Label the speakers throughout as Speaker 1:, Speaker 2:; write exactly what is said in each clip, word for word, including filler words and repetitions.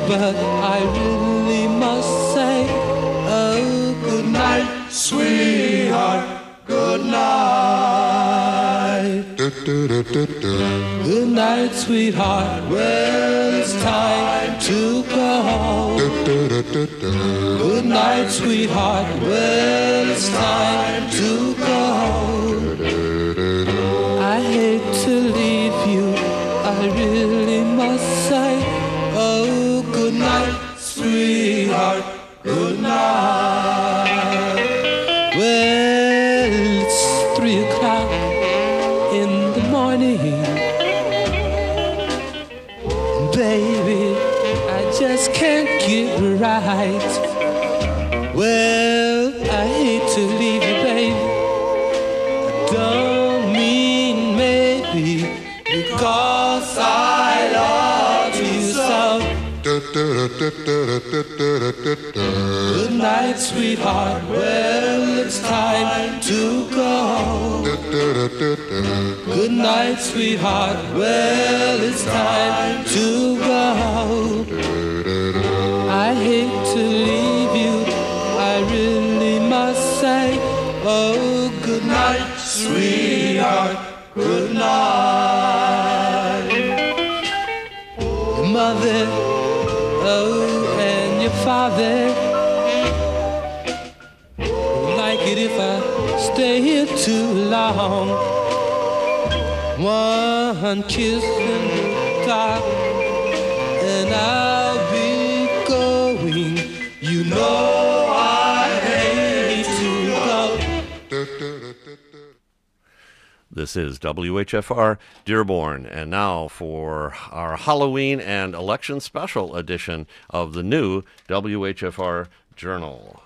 Speaker 1: but I really must say, oh, good night, sweetheart, good night. Good night, sweetheart, well, it's time to go. Good night, sweetheart, well, it's time to go. I hate to leave you, I really must say, oh, good night, sweetheart, good night. Well, it's three o'clock in the morning, baby, I just can't get right. Well, I hate to leave you, baby, I don't mean maybe, because I love you so. Good night, sweetheart, well, it's time to go. Good night, sweetheart, well, it's time to go. I hate to leave you, I really must say, oh, good night, sweetheart, good night. Your mother, oh, and your father like it if I stay here too long. One kiss in the dark and I'll be going. You know I hate to go.
Speaker 2: This is W H F R Dearborn, and now for our Halloween and election special edition of the new W H F R Journal.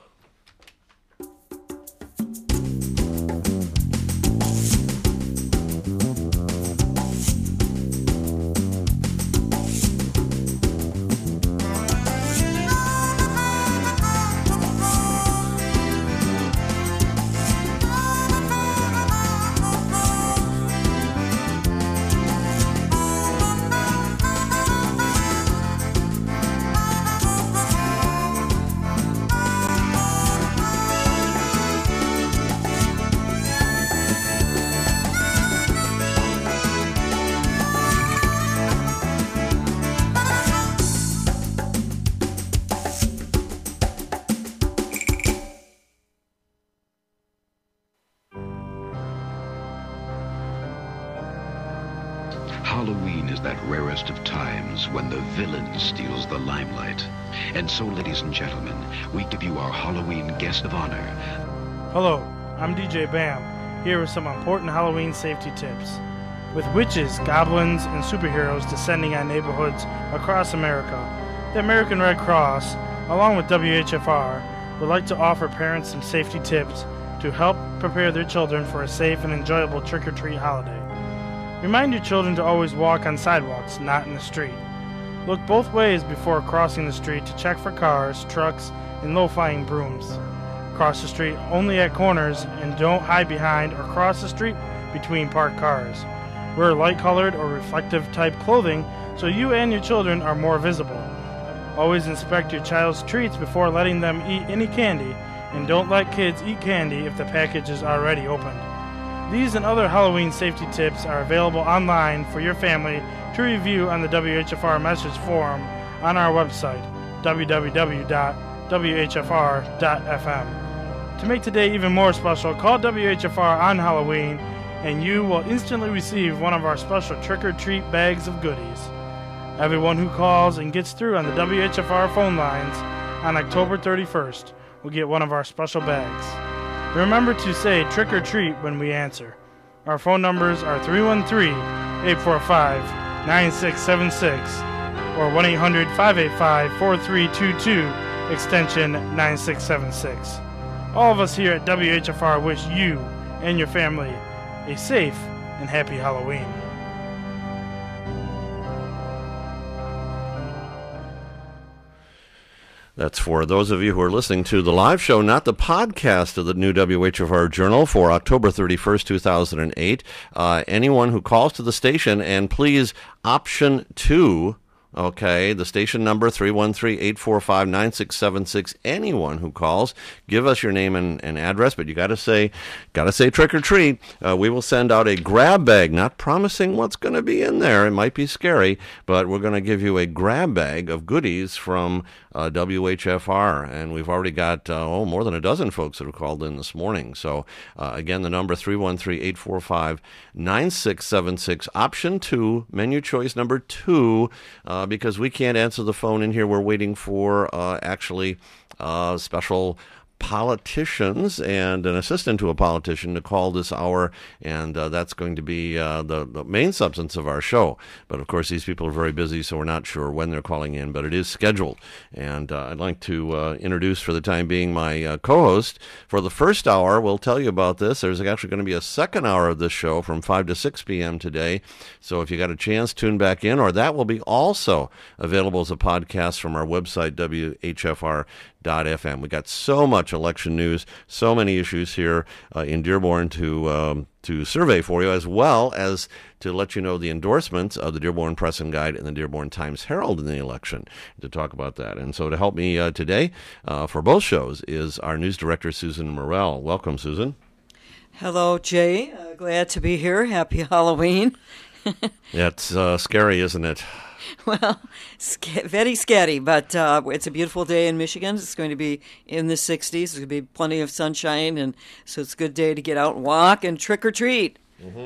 Speaker 3: Halloween is that rarest of times when the villain steals the limelight. And so, ladies and gentlemen, we give you our Halloween guest of honor.
Speaker 4: Hello, I'm D J Bam, here with some important Halloween safety tips. With witches, goblins, and superheroes descending on neighborhoods across America, the American Red Cross, along with W H F R, would like to offer parents some safety tips to help prepare their children for a safe and enjoyable trick-or-treat holiday. Remind your children to always walk on sidewalks, not in the street. Look both ways before crossing the street to check for cars, trucks, and low-flying brooms. Cross the street only at corners and don't hide behind or cross the street between parked cars. Wear light-colored or reflective-type clothing so you and your children are more visible. Always inspect your child's treats before letting them eat any candy, and don't let kids eat candy if the package is already opened. These and other Halloween safety tips are available online for your family to review on the W H F R message forum on our website, w w w dot w h f r dot f m. To make today even more special, call W H F R on Halloween and you will instantly receive one of our special trick-or-treat bags of goodies. Everyone who calls and gets through on the W H F R phone lines on October thirty-first will get one of our special bags. Remember to say trick or treat when we answer. Our phone numbers are three one three, eight four five, nine six seven six or one eight hundred, five eight five, four three two two, extension nine six seven six. All of us here at W H F R wish you and your family a safe and happy Halloween.
Speaker 2: That's for those of you who are listening to the live show, not the podcast of the new W H F R Journal for October thirty-first, two thousand eight. Uh, anyone who calls to the station, and please, option two, Okay, the station number, three one three, eight four five, nine six seven six. Anyone who calls, give us your name and, and address, but you got to say got to say trick or treat. Uh, we will send out a grab bag, not promising what's going to be in there. It might be scary, but we're going to give you a grab bag of goodies from uh, W H F R, and we've already got, uh, oh, more than a dozen folks that have called in this morning. So, uh, again, the number, three one three, eight four five, nine six seven six, option two, menu choice number two, uh, because we can't answer the phone in here. We're waiting for uh, actually uh, special politicians and an assistant to a politician to call this hour, and uh, that's going to be uh, the, the main substance of our show. But, of course, these people are very busy, so we're not sure when they're calling in, but it is scheduled. And uh, I'd like to uh, introduce, for the time being, my uh, co-host. For the first hour, we'll tell you about this. There's actually going to be a second hour of this show from five to six p.m. today, so if you got a chance, tune back in, or that will be also available as a podcast from our website, W H F R dot F M. We got so much election news, so many issues here uh, in Dearborn to um, to survey for you, as well as to let you know the endorsements of the Dearborn Press and Guide and the Dearborn Times Herald in the election, to talk about that. And so to help me uh, today uh, for both shows is our news director, Susan Morrell. Welcome, Susan.
Speaker 5: Hello, Jay. Uh, glad to be here. Happy Halloween.
Speaker 2: Yeah, it's uh, scary, isn't it?
Speaker 5: Well, sc- very scary, but uh, it's a beautiful day in Michigan. It's going to be in the sixties. There's going to be plenty of sunshine, and so it's a good day to get out and walk and trick or treat.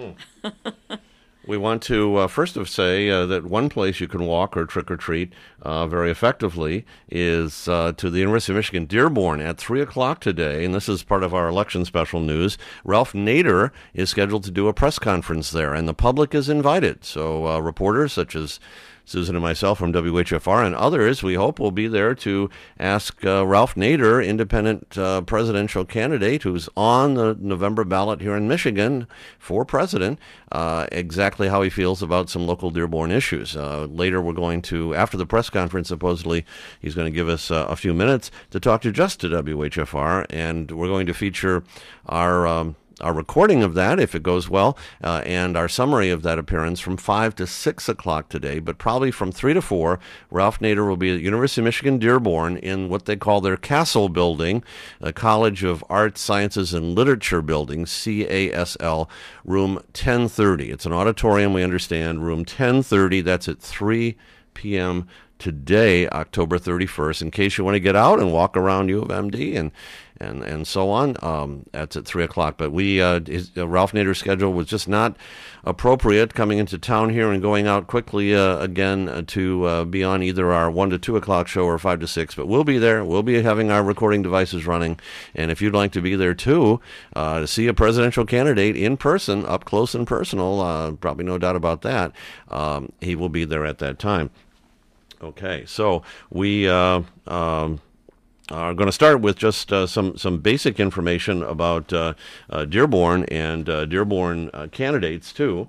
Speaker 2: Mm-hmm. We want to uh, first of say uh, that one place you can walk or trick or treat uh, very effectively is uh, to the University of Michigan Dearborn at three o'clock today, and this is part of our election special news. Ralph Nader is scheduled to do a press conference there, and the public is invited. So uh, reporters such as Susan and myself from W H F R and others, we hope, will be there to ask uh, Ralph Nader, independent uh, presidential candidate who's on the November ballot here in Michigan for president, uh, exactly how he feels about some local Dearborn issues. Uh, later, we're going to, after the press conference, supposedly, he's going to give us uh, a few minutes to talk to just to W H F R, and we're going to feature our um, our recording of that, if it goes well, uh, and our summary of that appearance from five to six o'clock today, but probably from three to four, Ralph Nader will be at University of Michigan Dearborn in what they call their Castle Building, a College of Arts, Sciences, and Literature building, C A S L, room ten thirty. It's an auditorium, we understand, room ten thirty. That's at three p.m. today, October thirty-first, in case you want to get out and walk around U of M D and and and so on. Um, that's at three o'clock. But we uh, his, uh, Ralph Nader's schedule was just not appropriate coming into town here and going out quickly uh, again uh, to uh, be on either our one to two o'clock show or five to six. But we'll be there. We'll be having our recording devices running. And if you'd like to be there too, uh, to see a presidential candidate in person, up close and personal, uh, probably no doubt about that, um, he will be there at that time. Okay, so we uh, um, are going to start with just uh, some, some basic information about uh, uh, Dearborn and uh, Dearborn uh, candidates, too.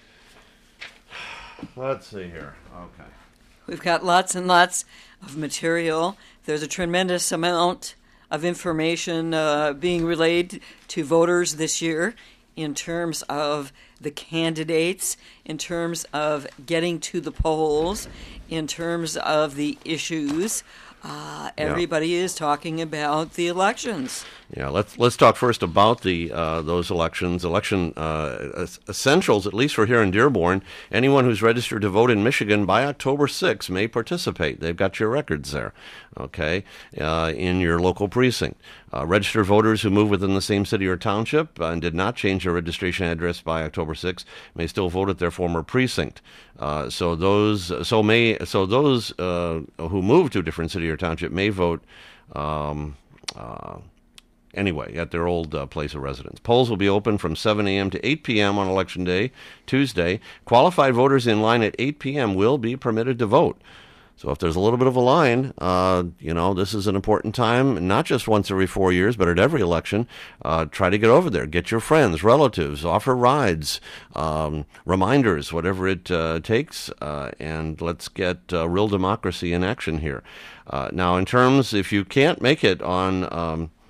Speaker 2: Let's see here. Okay.
Speaker 5: We've got lots and lots of material. There's a tremendous amount of information uh, being relayed to voters this year in terms of the candidates, in terms of getting to the polls, in terms of the issues. Uh, everybody yeah. is talking about the elections.
Speaker 2: Yeah, let's let's talk first about the uh, those elections. Election uh, essentials, at least for here in Dearborn. Anyone who's registered to vote in Michigan by October sixth may participate. They've got your records there, okay, uh, in your local precinct. Uh, registered voters who move within the same city or township and did not change their registration address by October sixth may still vote at their former precinct. Uh, so those so may so those uh, who move to a different city or township may vote. Um, uh, Anyway, at their old uh, place of residence. Polls will be open from seven a.m. to eight p.m. on Election Day, Tuesday. Qualified voters in line at eight p.m. will be permitted to vote. So if there's a little bit of a line, uh, you know, this is an important time, not just once every four years, but at every election. Uh, try to get over there. Get your friends, relatives, offer rides, um, reminders, whatever it uh, takes, uh, and let's get uh, real democracy in action here. Uh, now, in terms, if you can't make it on... Um,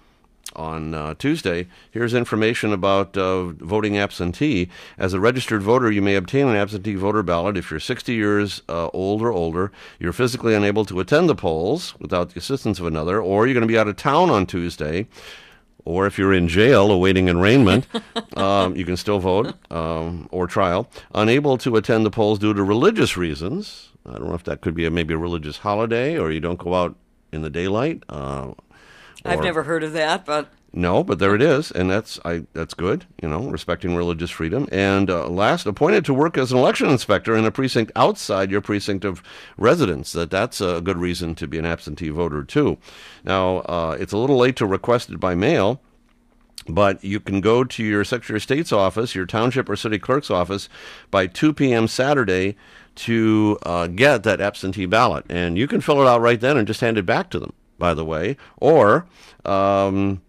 Speaker 2: on uh, Tuesday. Here's information about uh, voting absentee. As a registered voter, you may obtain an absentee voter ballot if you're sixty years uh, old or older, you're physically unable to attend the polls without the assistance of another, or you're going to be out of town on Tuesday, or if you're in jail awaiting arraignment, um, you can still vote, um, or trial. Unable to attend the polls due to religious reasons. I don't know if that could be a, maybe a religious holiday, or you don't go out in the daylight. Uh,
Speaker 5: I've
Speaker 2: or,
Speaker 5: never heard of that, but
Speaker 2: no, but there it is, and that's I that's good. You know, respecting religious freedom. And uh, last, appointed to work as an election inspector in a precinct outside your precinct of residence. That that's a good reason to be an absentee voter too. Now, uh, it's a little late to request it by mail, but you can go to your Secretary of State's office, your township or city clerk's office, by two p.m. Saturday to uh, get that absentee ballot, and you can fill it out right then and just hand it back to them, by the way, or um,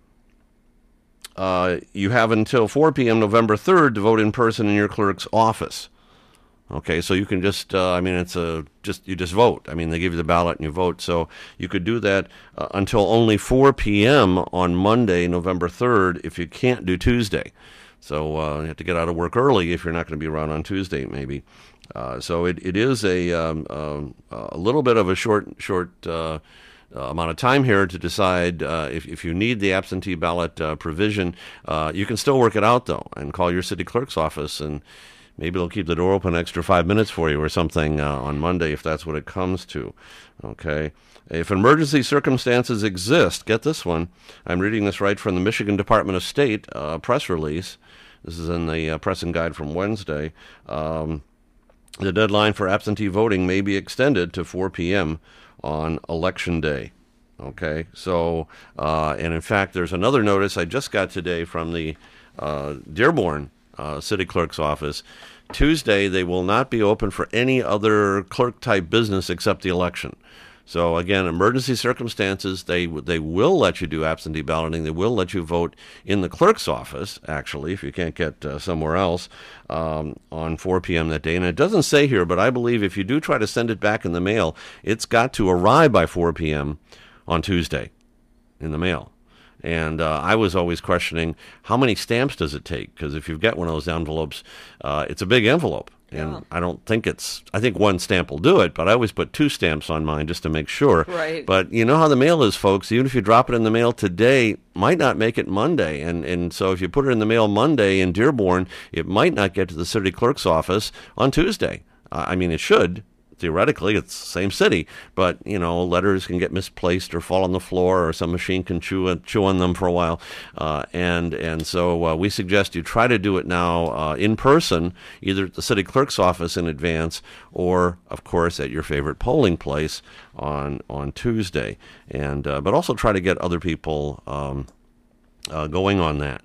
Speaker 2: uh, you have until four p.m. November third to vote in person in your clerk's office. Okay, so you can just, uh, I mean, it's a, just, you just vote. I mean, they give you the ballot and you vote. So you could do that uh, until only four p.m. on Monday, November third, if you can't do Tuesday. So uh, you have to get out of work early if you're not going to be around on Tuesday, maybe. Uh, so it, it is a, um, um, a little bit of a short, short, uh, Uh, amount of time here to decide uh, if, if you need the absentee ballot uh, provision. Uh, you can still work it out, though, and call your city clerk's office, and maybe they'll keep the door open an extra five minutes for you or something uh, on Monday if that's what it comes to. Okay. If emergency circumstances exist, get this one. I'm reading this right from the Michigan Department of State uh, press release. This is in the uh, press and guide from Wednesday. Um, the deadline for absentee voting may be extended to four p.m. on Election Day. Okay, so, uh, and in fact, there's another notice I just got today from the uh, Dearborn uh, City Clerk's office. Tuesday, they will not be open for any other clerk-type business except the election. So again, emergency circumstances, they they will let you do absentee balloting. They will let you vote in the clerk's office, actually, if you can't get uh, somewhere else, um, on four p.m. that day. And it doesn't say here, but I believe if you do try to send it back in the mail, it's got to arrive by four p.m. on Tuesday in the mail. And uh, I was always questioning, how many stamps does it take? Because if you get one of those envelopes, uh, it's a big envelope. And
Speaker 5: Yeah.
Speaker 2: I don't think it's, I think one stamp will do it, but I always put two stamps on mine just to make sure.
Speaker 5: Right.
Speaker 2: But you know how the mail is, folks. Even if you drop it in the mail today, might not make it Monday. And, and so if you put it in the mail Monday in Dearborn, it might not get to the city clerk's office on Tuesday. Uh, I mean, it should. Theoretically, it's the same city, but, you know, letters can get misplaced or fall on the floor, or some machine can chew, chew on them for a while. Uh, and and so uh, we suggest you try to do it now uh, in person, either at the city clerk's office in advance or, of course, at your favorite polling place on on Tuesday. And uh, but also try to get other people um, uh, going on that.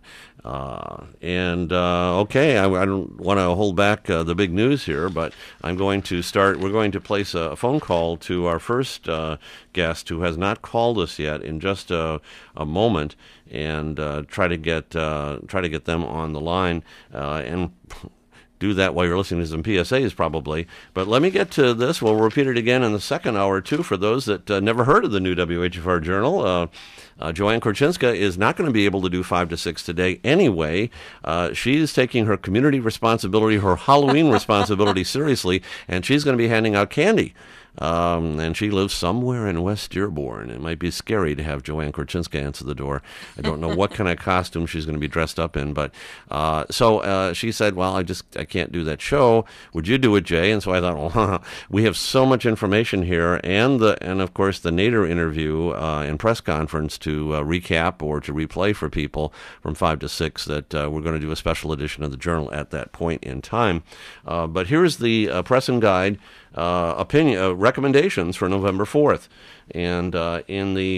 Speaker 2: Uh, and, uh, okay, I, I don't want to hold back uh, the big news here, but I'm going to start, we're going to place a, a phone call to our first uh, guest who has not called us yet in just a, a moment, and uh, try to get uh, try to get them on the line, uh, and do that while you're listening to some P S As probably. But let me get to this. We'll repeat it again in the second hour, too, for those that uh, never heard of the new W H F R Journal. Uh, uh, Joanne Korchinska is not going to be able to do five to six today anyway. Uh, she's taking her community responsibility, her Halloween responsibility seriously, and she's going to be handing out candy. Um, and she lives somewhere in West Dearborn. It might be scary to have Joanne Korchinska answer the door. I don't know what kind of costume she's going to be dressed up in, but uh, so uh, she said, "Well, I just I can't do that show. Would you do it, Jay?" And so I thought, well, we have so much information here, and the and of course the Nader interview uh, and press conference to uh, recap or to replay for people from five to six. That uh, we're going to do a special edition of the Journal at that point in time. Uh, but here's the uh, press and guide. Uh, opinion uh, recommendations for November fourth, and uh, in the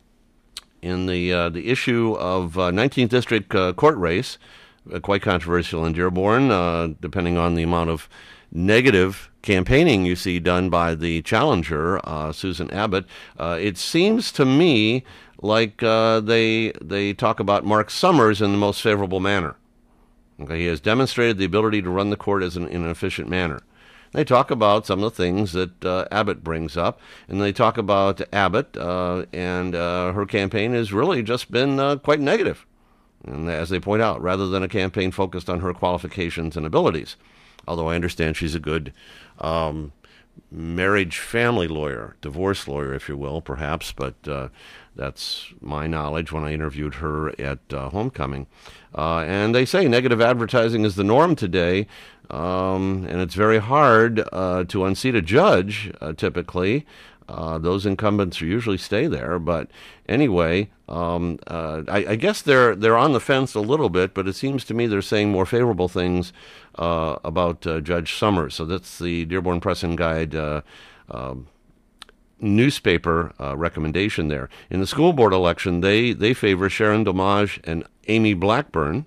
Speaker 2: in the uh, the issue of uh, nineteenth District uh, court race, uh, quite controversial in Dearborn, uh, depending on the amount of negative campaigning you see done by the challenger, uh, Susan Abbott. Uh, it seems to me like uh, they they talk about Mark Summers in the most favorable manner. Okay, he has demonstrated the ability to run the court as an, in an efficient manner. They talk about some of the things that uh, Abbott brings up, and they talk about Abbott, uh, and uh, her campaign has really just been uh, quite negative, and as they point out, rather than a campaign focused on her qualifications and abilities. Although I understand she's a good um, marriage family lawyer, divorce lawyer, if you will, perhaps, but uh, that's my knowledge when I interviewed her at uh, Homecoming. Uh, and they say negative advertising is the norm today, um, and it's very hard uh, to unseat a judge, uh, typically. Uh, those incumbents usually stay there, but anyway, um, uh, I, I guess they're they're on the fence a little bit, but it seems to me they're saying more favorable things uh, about uh, Judge Summers. So that's the Dearborn Press and Guide uh, uh, newspaper uh, recommendation there. In the school board election, they, they favor Sharon Dommage and Amy Blackburn.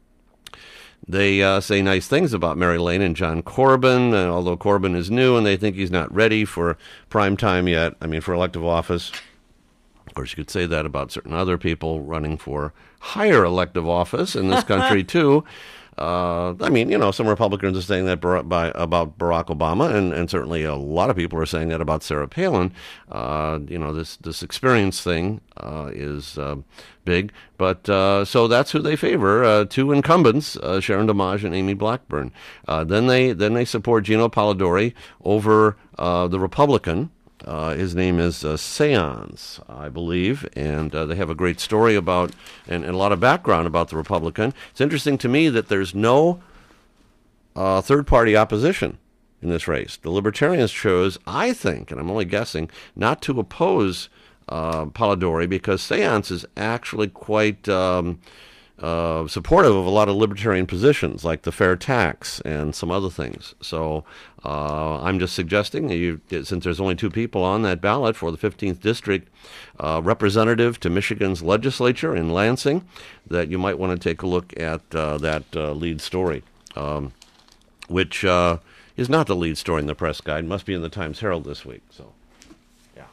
Speaker 2: They uh, say nice things about Mary Lane and John Corbin, uh, although Corbin is new and they think he's not ready for prime time yet, I mean, for elective office. Of course, you could say that about certain other people running for higher elective office in this country, too. Uh, I mean, you know, some Republicans are saying that bar- by, about Barack Obama, and, and certainly a lot of people are saying that about Sarah Palin. Uh, you know, this, this experience thing uh, is uh, big. But uh, so that's who they favor, uh, two incumbents, uh, Sharon Dommage and Amy Blackburn. Uh, then they then they support Gino Polidori over uh, the Republican. Uh, his name is uh, Seance, I believe, and uh, they have a great story about, and, and a lot of background about the Republican. It's interesting to me that there's no uh, third-party opposition in this race. The Libertarians chose, I think, and I'm only guessing, not to oppose uh, Polidori because Seance is actually quite um, uh, supportive of a lot of libertarian positions, like the fair tax and some other things. So uh, I'm just suggesting, you, since there's only two people on that ballot for the fifteenth District uh, representative to Michigan's legislature in Lansing, that you might want to take a look at uh, that uh, lead story, um, which uh, is not the lead story in the Press Guide. Must be in the Times Herald this week. So, yeah.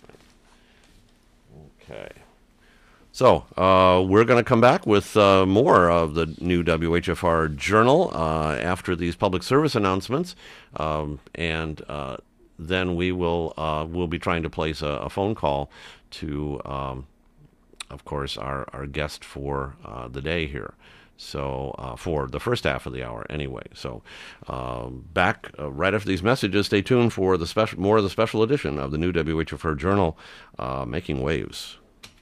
Speaker 2: Okay. So, uh, we're going to come back with uh, more of the new W H F R Journal uh, after these public service announcements, um, and uh, then we will uh, we'll be trying to place a, a phone call to, um, of course, our, our guest for uh, the day here. So, uh, for the first half of the hour, anyway. So, uh, back uh, right after these messages. Stay tuned for the special more of the special edition of the new W H F R Journal, uh, Making Waves.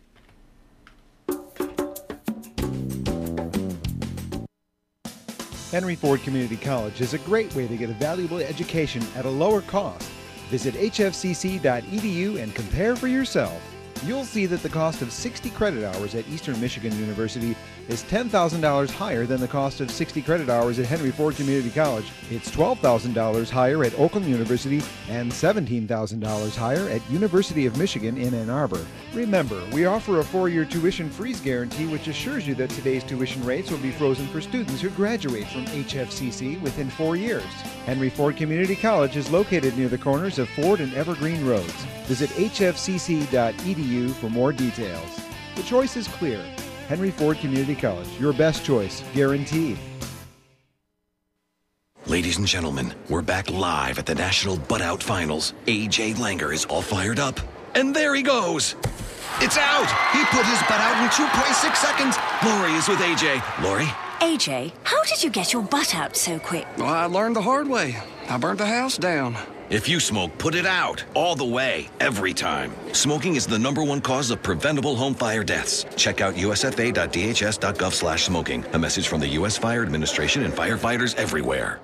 Speaker 6: Henry Ford Community College is a great way to get a valuable education at a lower cost. Visit h f c c dot e d u and compare for yourself. You'll see that the cost of sixty credit hours at Eastern Michigan University is ten thousand dollars higher than the cost of sixty credit hours at Henry Ford Community College. It's twelve thousand dollars higher at Oakland University and seventeen thousand dollars higher at University of Michigan in Ann Arbor. Remember, we offer a four-year tuition freeze guarantee which assures you that today's tuition rates will be frozen for students who graduate from H F C C within four years. Henry Ford Community College is located near the corners of Ford and Evergreen Roads. Visit h f c c dot e d u for more details. The choice is clear. Henry Ford Community College, your best choice, guaranteed.
Speaker 7: Ladies and gentlemen, we're back live at the National Butt Out Finals. A J Langer is all fired up. And there he goes. It's out. He put his butt out in two point six seconds. Lori is with A J. Lori?
Speaker 8: A J, how did you get your butt out so quick?
Speaker 9: Well, I learned the hard way. I burnt the house down.
Speaker 7: If you smoke, put it out. All the way. Every time. Smoking is the number one cause of preventable home fire deaths. Check out u s f a dot d h s dot gov slash smoking. A message from the U S Fire Administration and firefighters everywhere.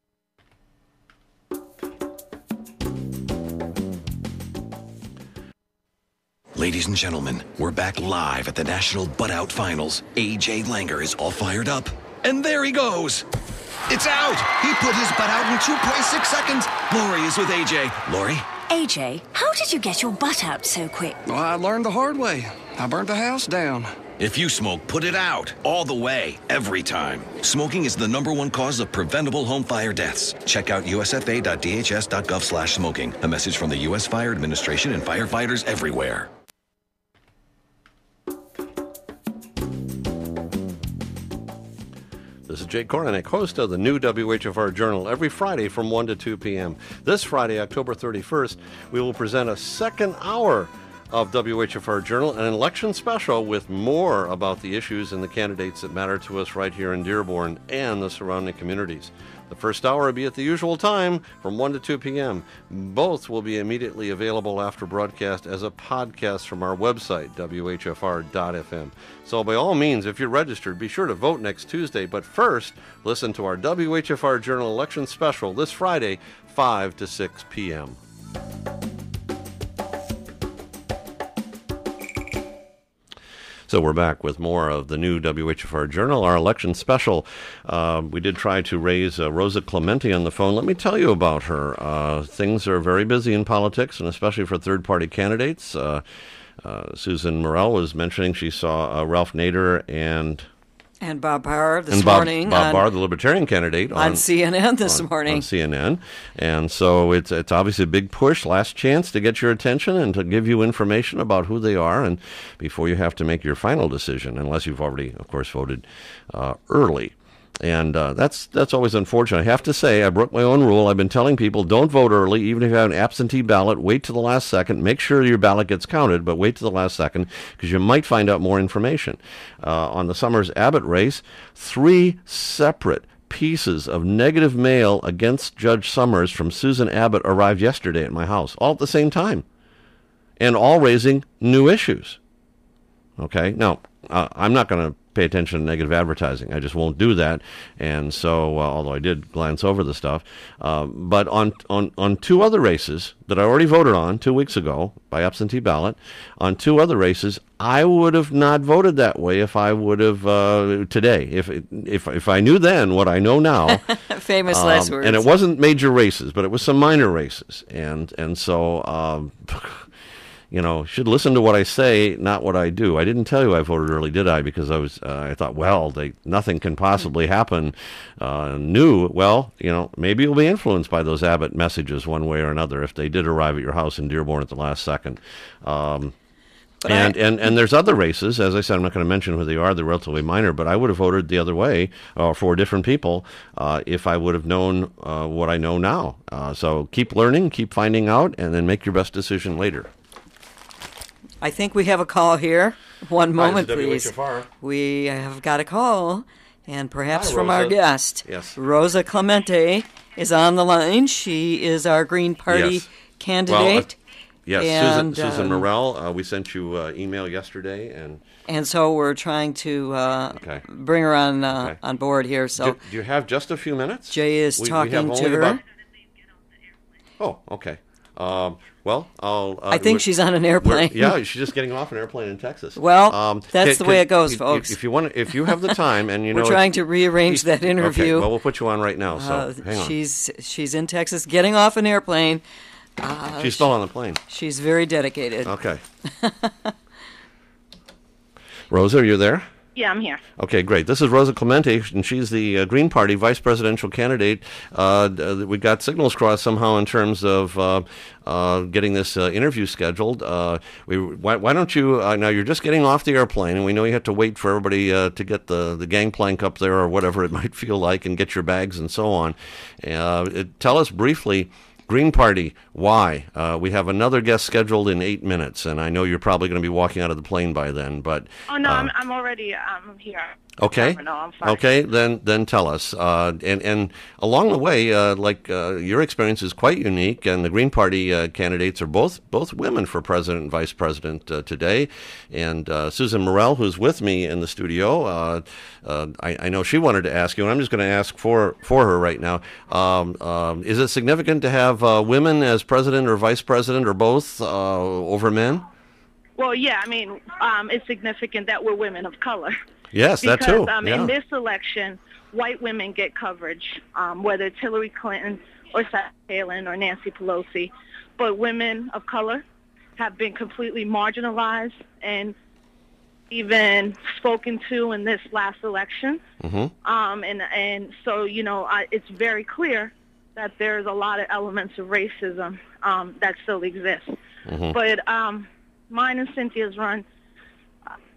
Speaker 7: Ladies and gentlemen, we're back live at the National Butt Out Finals. A J Langer is all fired up. And there he goes. It's out. He put his butt out in two point six seconds. Lori is with A J. Lori?
Speaker 8: A J, how did you get your butt out so quick?
Speaker 9: Well, I learned the hard way. I burnt the house down.
Speaker 7: If you smoke, put it out. All the way. Every time. Smoking is the number one cause of preventable home fire deaths. Check out u s f a dot d h s dot gov slash smoking. A message from the U S Fire Administration and firefighters everywhere.
Speaker 2: This is Jay Koronek, host of the new W H F R Journal, every Friday from one to two p.m. This Friday, October thirty-first, we will present a second hour of W H F R Journal, an election special with more about the issues and the candidates that matter to us right here in Dearborn and the surrounding communities. The first hour will be at the usual time from one to two p.m. Both will be immediately available after broadcast as a podcast from our website, W H F R dot F M. So by all means, if you're registered, be sure to vote next Tuesday. But first, listen to our W H F R Journal election special this Friday, five to six p.m. So we're back with more of the new W H F R Journal, our election special. Uh, we did try to raise uh, Rosa Clemente on the phone. Let me tell you about her. Uh, things are very busy in politics, and especially for third-party candidates. Uh, uh, Susan Morrell was mentioning she saw uh, Ralph Nader and...
Speaker 5: And Bob Barr this
Speaker 2: and Bob,
Speaker 5: morning.
Speaker 2: Bob
Speaker 5: on,
Speaker 2: Barr, the Libertarian candidate.
Speaker 5: On, on C N N this
Speaker 2: on,
Speaker 5: morning.
Speaker 2: On C N N. And so it's it's obviously a big push, last chance to get your attention and to give you information about who they are and before you have to make your final decision, unless you've already, of course, voted uh, early. And uh, that's that's always unfortunate. I have to say, I broke my own rule. I've been telling people, don't vote early, even if you have an absentee ballot. Wait to the last second. Make sure your ballot gets counted, but wait to the last second because you might find out more information. Uh, on the Summers Abbott race, three separate pieces of negative mail against Judge Summers from Susan Abbott arrived yesterday at my house, all at the same time, and all raising new issues. Okay? Now, uh, I'm not going to pay attention to negative advertising. I just won't do that. And so, uh, although I did glance over the stuff, uh, but on, on, on two other races that I already voted on two weeks ago by absentee ballot, on two other races, I would have not voted that way if I would have uh, today. If, if, if I knew then what I know now.
Speaker 5: Famous
Speaker 2: um,
Speaker 5: last words.
Speaker 2: And it wasn't major races, but it was some minor races. And, and so, um, you know, should listen to what I say, not what I do. I didn't tell you I voted early, did I? Because I was, uh, I thought, well, they, nothing can possibly happen uh, new. Well, you know, maybe you'll be influenced by those Abbott messages one way or another if they did arrive at your house in Dearborn at the last second. Um, and, I, and and there's other races. As I said, I'm not going to mention who they are. They're relatively minor, but I would have voted the other way uh, for different people uh, if I would have known uh, what I know now. Uh, so keep learning, keep finding out, and then make your best decision later.
Speaker 5: I think we have a call here. One moment,
Speaker 2: Hi,
Speaker 5: please.
Speaker 2: W H F R.
Speaker 5: We have got a call, and perhaps
Speaker 2: Hi,
Speaker 5: from
Speaker 2: Rosa.
Speaker 5: our guest.
Speaker 2: Yes.
Speaker 5: Rosa Clemente is on the line. She is our Green Party
Speaker 2: Yes.
Speaker 5: candidate.
Speaker 2: Well, uh, yes,
Speaker 5: and,
Speaker 2: Susan, Susan
Speaker 5: um,
Speaker 2: Morrell, uh, we sent you uh, email yesterday. and
Speaker 5: And so we're trying to uh,
Speaker 2: Okay.
Speaker 5: bring her on uh,
Speaker 2: Okay.
Speaker 5: on board here. So
Speaker 2: do, do you have just a few minutes?
Speaker 5: Jay is
Speaker 2: We- we
Speaker 5: talking
Speaker 2: have
Speaker 5: to
Speaker 2: only
Speaker 5: her.
Speaker 2: about- Oh, okay. Um, well, I'll... Uh,
Speaker 5: I think
Speaker 2: we're-
Speaker 5: she's on an
Speaker 2: we're-
Speaker 5: airplane.
Speaker 2: Yeah, she's just getting off an airplane in Texas.
Speaker 5: Well,
Speaker 2: Um,
Speaker 5: that's
Speaker 2: can-
Speaker 5: the way
Speaker 2: can-
Speaker 5: it goes,
Speaker 2: if-
Speaker 5: folks.
Speaker 2: If you want, if you have the time, and you
Speaker 5: We're
Speaker 2: know,
Speaker 5: trying
Speaker 2: it's-
Speaker 5: to rearrange that interview.
Speaker 2: Okay, well, we'll put you on right now. So
Speaker 5: Uh,
Speaker 2: hang on.
Speaker 5: she's she's in Texas, getting off an airplane. Uh,
Speaker 2: She's still on the plane.
Speaker 5: She's very dedicated.
Speaker 2: Okay. Rosa, are you there?
Speaker 10: Yeah, I'm here.
Speaker 2: Okay, great. This is Rosa Clemente, and she's the uh, Green Party vice presidential candidate. Uh, d- we got signals crossed somehow in terms of uh, uh, getting this uh, interview scheduled. Uh, we, why, why don't you, uh, now you're just getting off the airplane, and we know you have to wait for everybody uh, to get the, the gangplank up there or whatever it might feel like and get your bags and so on. Uh, it, tell us briefly, Green Party, why? Uh, we have another guest scheduled in eight minutes, and I know you're probably going to be walking out of the plane by then. But
Speaker 10: Oh no,
Speaker 2: uh,
Speaker 10: I'm I'm already um here.
Speaker 2: Okay.
Speaker 10: No, I'm fine.
Speaker 2: Okay. Then, then tell us. Uh, and and along the way, uh, like uh, your experience is quite unique, and the Green Party uh, candidates are both both women for president and vice president uh, today. And uh, Susan Morrell, who's with me in the studio, uh, uh, I, I know she wanted to ask you, and I'm just going to ask for for her right now. Um, um, is it significant to have uh, women as president or vice president or both uh, over men?
Speaker 10: Well, yeah, I mean, um, it's significant that we're women of color.
Speaker 2: Yes,
Speaker 10: because,
Speaker 2: that too.
Speaker 10: Um,
Speaker 2: yeah.
Speaker 10: in this election, white women get coverage, um, whether it's Hillary Clinton or Sarah Palin or Nancy Pelosi. But women of color have been completely marginalized and even spoken to in this last election.
Speaker 2: Mm-hmm.
Speaker 10: Um, and, and so, you know, I, it's very clear that there's a lot of elements of racism um, that still exist.
Speaker 2: Mm-hmm.
Speaker 10: But um, mine and Cynthia's run,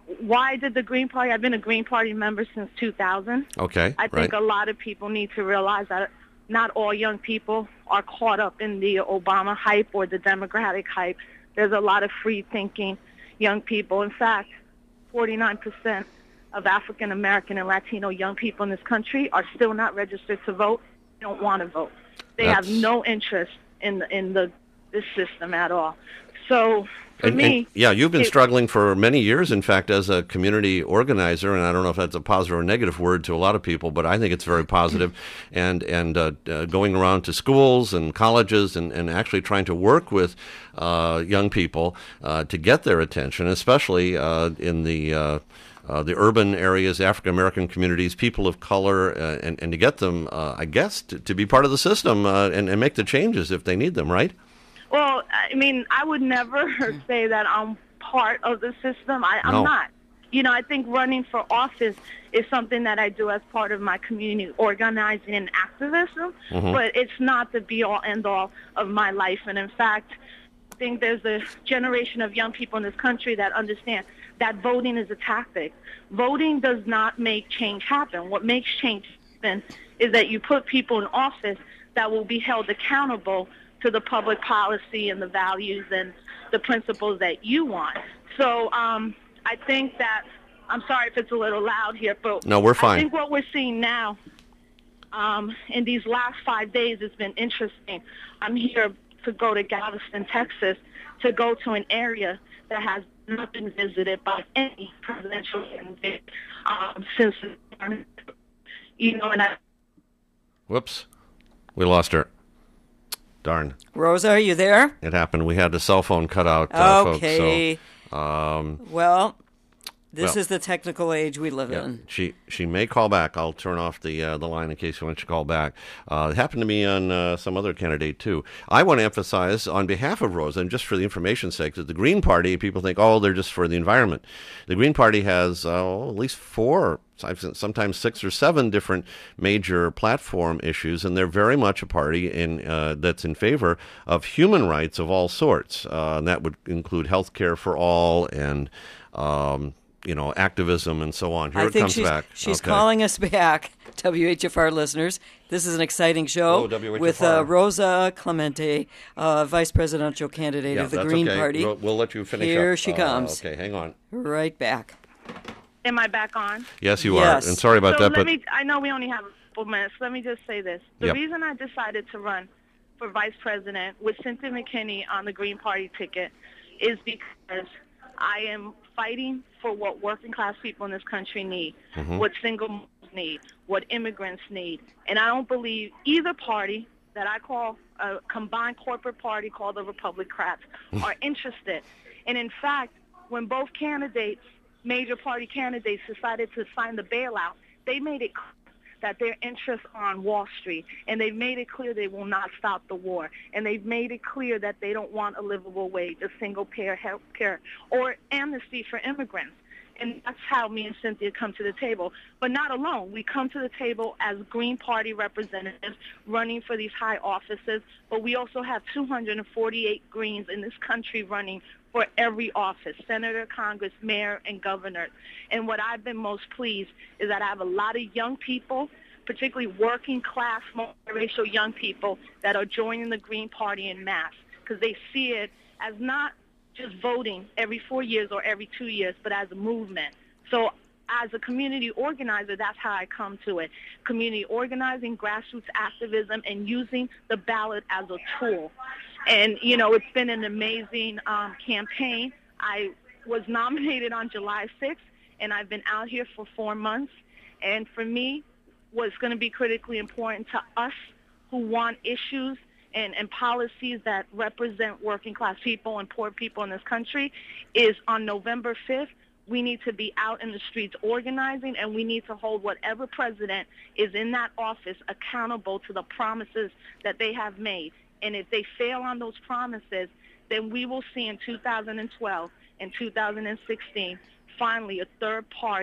Speaker 10: why did the Green Party? I've been a Green Party member since two thousand.
Speaker 2: Okay,
Speaker 10: I think
Speaker 2: right.
Speaker 10: a lot of people need to realize that not all young people are caught up in the Obama hype or the Democratic hype. There's a lot of free-thinking young people. In fact, forty-nine percent of African American and Latino young people in this country are still not registered to vote. They don't want to vote. They
Speaker 2: That's...
Speaker 10: have no interest in the, in the this system at all. So for
Speaker 2: and,
Speaker 10: me,
Speaker 2: and, yeah, you've been
Speaker 10: it,
Speaker 2: struggling for many years, in fact, as a community organizer, and I don't know if that's a positive or negative word to a lot of people, but I think it's very positive, and and uh, uh, going around to schools and colleges and, and actually trying to work with uh, young people uh, to get their attention, especially uh, in the uh, uh, the urban areas, African American communities, people of color, uh, and, and to get them, uh, I guess, to, to be part of the system uh, and, and make the changes if they need them, right?
Speaker 10: Well, I mean, I would never say that I'm part of the system. I, I'm
Speaker 2: No.
Speaker 10: not. You know, I think running for office is something that I do as part of my community organizing and activism,
Speaker 2: Mhm.
Speaker 10: but it's not the be-all, end-all of my life. And in fact, I think there's a generation of young people in this country that understand that voting is a tactic. Voting does not make change happen. What makes change happen is that you put people in office that will be held accountable to the public policy and the values and the principles that you want. So um, I think that, I'm sorry if it's a little loud here, but
Speaker 2: No, we're fine.
Speaker 10: I think what we're seeing now um, in these last five days has been interesting. I'm here to go to Galveston, Texas, to go to an area that has not been visited by any presidential candidate um, since, you know, and I...
Speaker 2: Whoops. We lost her. Darn.
Speaker 5: Rosa, are you there?
Speaker 2: It happened. We had the cell phone cut out, uh,
Speaker 5: Okay.
Speaker 2: folks. So, um,
Speaker 5: Well, this
Speaker 2: well,
Speaker 5: is the technical age we live
Speaker 2: yeah,
Speaker 5: in.
Speaker 2: she she may call back. I'll turn off the uh, the line in case she wants to call back. Uh, it happened to me on uh, some other candidate, too. I want to emphasize, on behalf of Rosa, and just for the information's sake, that the Green Party, people think, oh, they're just for the environment. The Green Party has uh, at least four, sometimes six or seven different major platform issues, and they're very much a party in uh, that's in favor of human rights of all sorts. Uh, and that would include health care for all and, um, you know, activism and so on. Here
Speaker 5: I
Speaker 2: it
Speaker 5: think
Speaker 2: comes
Speaker 5: she's,
Speaker 2: back.
Speaker 5: she's
Speaker 2: Okay.
Speaker 5: calling us back, W H F R listeners. This is an exciting show
Speaker 2: Hello, W H F R.
Speaker 5: with uh, Rosa Clemente, uh, vice presidential candidate
Speaker 2: Yeah,
Speaker 5: of the
Speaker 2: that's
Speaker 5: Green
Speaker 2: okay.
Speaker 5: Party.
Speaker 2: We'll, we'll let you finish
Speaker 5: Here
Speaker 2: up.
Speaker 5: she
Speaker 2: Uh,
Speaker 5: comes.
Speaker 2: okay, hang on.
Speaker 5: Right back.
Speaker 10: Am I back on?
Speaker 2: Yes, you
Speaker 5: Yes.
Speaker 2: are. And sorry about
Speaker 10: so
Speaker 2: that,
Speaker 10: let
Speaker 2: but
Speaker 10: me, I know we only have a couple minutes. Let me just say this. The
Speaker 2: Yep.
Speaker 10: reason I decided to run for vice president with Cynthia McKinney on the Green Party ticket is because I am fighting for what working class people in this country need,
Speaker 2: Mhm.
Speaker 10: what single mothers need, what immigrants need. And I don't believe either party that I call a combined corporate party called the Republicrats are interested. And in fact, when both candidates, major party candidates, decided to sign the bailout, they made it clear that their interests are on Wall Street, and they've made it clear they will not stop the war, and they've made it clear that they don't want a livable wage, a single-payer health care, or amnesty for immigrants. And that's how me and Cynthia come to the table. But not alone. We come to the table as Green Party representatives running for these high offices, but we also have two hundred forty-eight Greens in this country running for every office, senator, Congress, mayor, and governor. And what I've been most pleased is that I have a lot of young people, particularly working class, multiracial young people, that are joining the Green Party en masse because they see it as not just voting every four years or every two years, but as a movement. So as a community organizer, that's how I come to it. Community organizing, grassroots activism, and using the ballot as a tool. And, you know, it's been an amazing um, campaign. I was nominated on July sixth, and I've been out here for four months. And for me, what's going to be critically important to us who want issues and, and policies that represent working class people and poor people in this country is on November fifth, we need to be out in the streets organizing, and we need to hold whatever president is in that office accountable to the promises that they have made. And if they fail on those promises, then we will see in two thousand twelve and two thousand sixteen finally a third party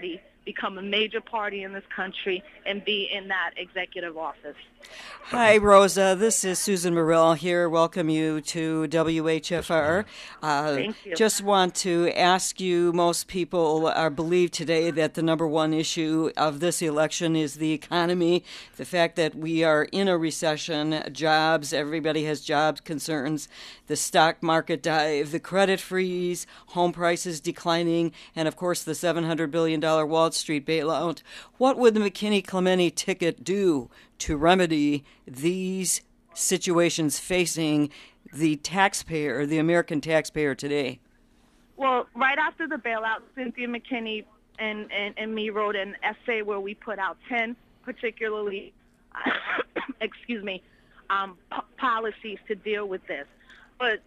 Speaker 10: become a major party in this country and be in that executive office.
Speaker 5: Hi, Rosa. This is Susan Morrell here. Welcome you to W H F R. Uh,
Speaker 10: Thank you.
Speaker 5: Just want to ask you, most people are believe today that the number one issue of this election is the economy, the fact that we are in a recession, jobs, everybody has job concerns, the stock market dive, the credit freeze, home prices declining, and of course the seven hundred billion dollars Wall Street bailout. What would the McKinney-Clemente ticket do to remedy these situations facing the taxpayer, the American taxpayer today?
Speaker 10: Well, right after the bailout, Cynthia McKinney and, and, and me wrote an essay where we put out ten particularly, excuse me, um, p- policies to deal with this. But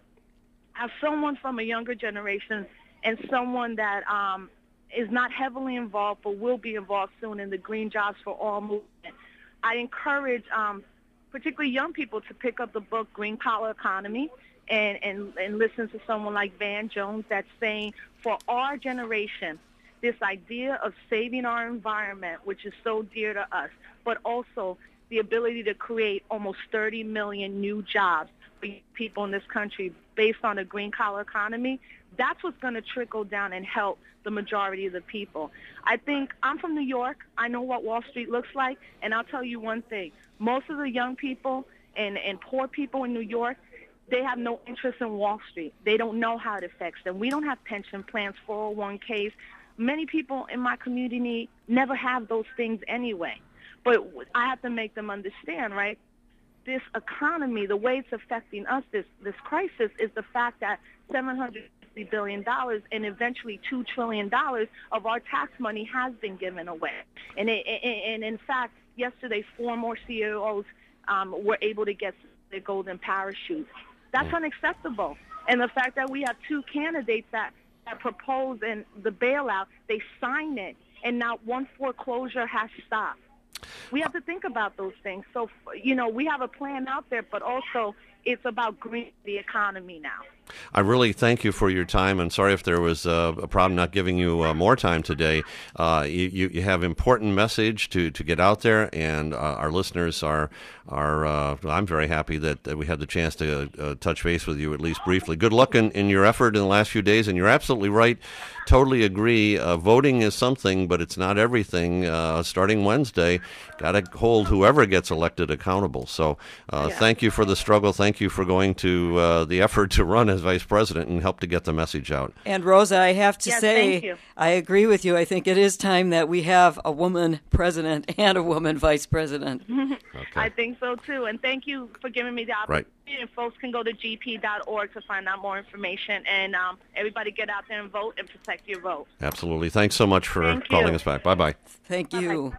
Speaker 10: as someone from a younger generation and someone that um, is not heavily involved but will be involved soon in the Green Jobs for All movement, I encourage um, particularly young people to pick up the book Green Collar Economy and, and, and listen to someone like Van Jones that's saying for our generation, this idea of saving our environment, which is so dear to us, but also the ability to create almost thirty million new jobs for people in this country based on a green collar economy, that's what's going to trickle down and help the majority of the people. I think I'm from New York. I know what Wall Street looks like, and I'll tell you one thing. Most of the young people and, and poor people in New York, they have no interest in Wall Street. They don't know how it affects them. We don't have pension plans, four oh one k's. Many people in my community never have those things anyway. But I have to make them understand, right? This economy, the way it's affecting us, this, this crisis, is the fact that seven hundred fifty billion dollars and eventually two trillion dollars of our tax money has been given away. And, it, and in fact, yesterday, four more C E Os um, were able to get their golden parachutes. That's unacceptable. And the fact that we have two candidates that, that propose in the bailout, they sign it, and not one foreclosure has stopped. We have to think about those things. So, you know, we have a plan out there, but also it's about greening the economy now.
Speaker 2: I really thank you for your time, and sorry if there was uh, a problem not giving you uh, more time today. Uh, you, you have important message to, to get out there, and uh, our listeners are are. Uh, I'm very happy that, that we had the chance to uh, touch base with you at least briefly. Good luck in, in your effort in the last few days, and you're absolutely right. Totally agree. Uh, voting is something, but it's not everything. Uh, starting Wednesday, got to hold whoever gets elected accountable. So, uh,
Speaker 10: yeah.
Speaker 2: Thank you for the struggle. Thank you for going to uh, the effort to run as vice president and help to get the message out.
Speaker 5: And Rosa, I have to
Speaker 10: Yes,
Speaker 5: say,
Speaker 10: thank you.
Speaker 5: I agree with you. I think it is time that we have a woman president and a woman vice president.
Speaker 2: Okay.
Speaker 10: I think so, too. And thank you for giving me the opportunity.
Speaker 2: Right.
Speaker 10: And folks can go to g p dot org to find out more information. And um, everybody get out there and vote and protect your vote.
Speaker 2: Absolutely. Thanks so much for
Speaker 10: Thank
Speaker 2: calling
Speaker 10: you.
Speaker 2: us back. Bye-bye.
Speaker 5: Thank you.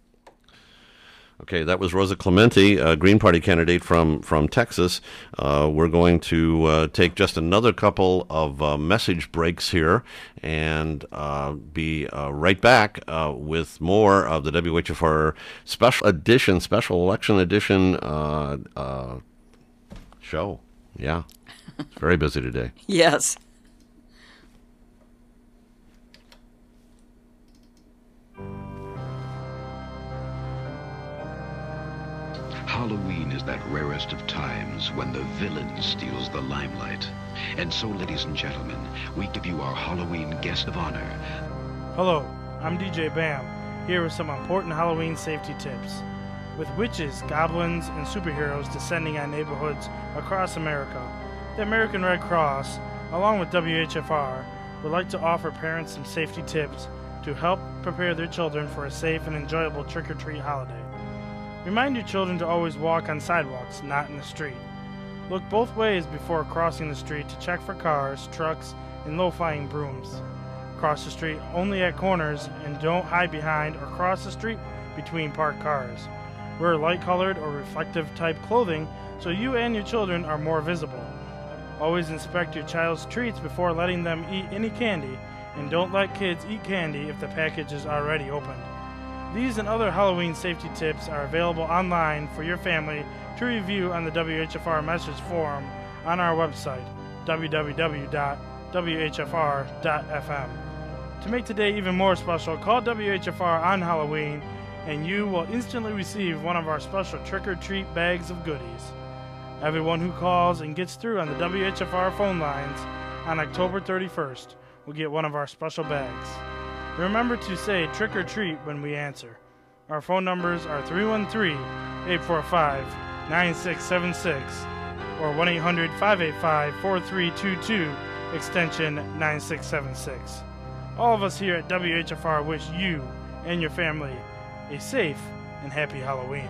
Speaker 2: Okay, that was Rosa Clemente, a Green Party candidate from, from Texas. Uh, we're going to uh, take just another couple of uh, message breaks here and uh, be uh, right back uh, with more of the W H F R special edition, special election edition uh, uh, show. Yeah, it's very busy today.
Speaker 5: Yes.
Speaker 3: Halloween is that rarest of times when the villain steals the limelight. And so, ladies and gentlemen, we give you our Halloween guest of honor.
Speaker 4: Hello, I'm D J Bam, here with some important Halloween safety tips. With witches, goblins, and superheroes descending on neighborhoods across America, the American Red Cross, along with W H F R, would like to offer parents some safety tips to help prepare their children for a safe and enjoyable trick-or-treat holiday. Remind your children to always walk on sidewalks, not in the street. Look both ways before crossing the street to check for cars, trucks, and low-flying brooms. Cross the street only at corners and don't hide behind or cross the street between parked cars. Wear light-colored or reflective-type clothing so you and your children are more visible. Always inspect your child's treats before letting them eat any candy, and don't let kids eat candy if the package is already opened. These and other Halloween safety tips are available online for your family to review on the W H F R message forum on our website, w w w dot w h f r dot f m. To make today even more special, call W H F R on Halloween, and you will instantly receive one of our special trick-or-treat bags of goodies. Everyone who calls and gets through on the W H F R phone lines on October thirty-first will get one of our special bags. Remember to say trick-or-treat when we answer. Our phone numbers are three one three, eight four five, nine six seven six or one eight hundred, five eight five, four three two two, extension nine six seven six. All of us here at W H F R wish you and your family a safe and happy Halloween.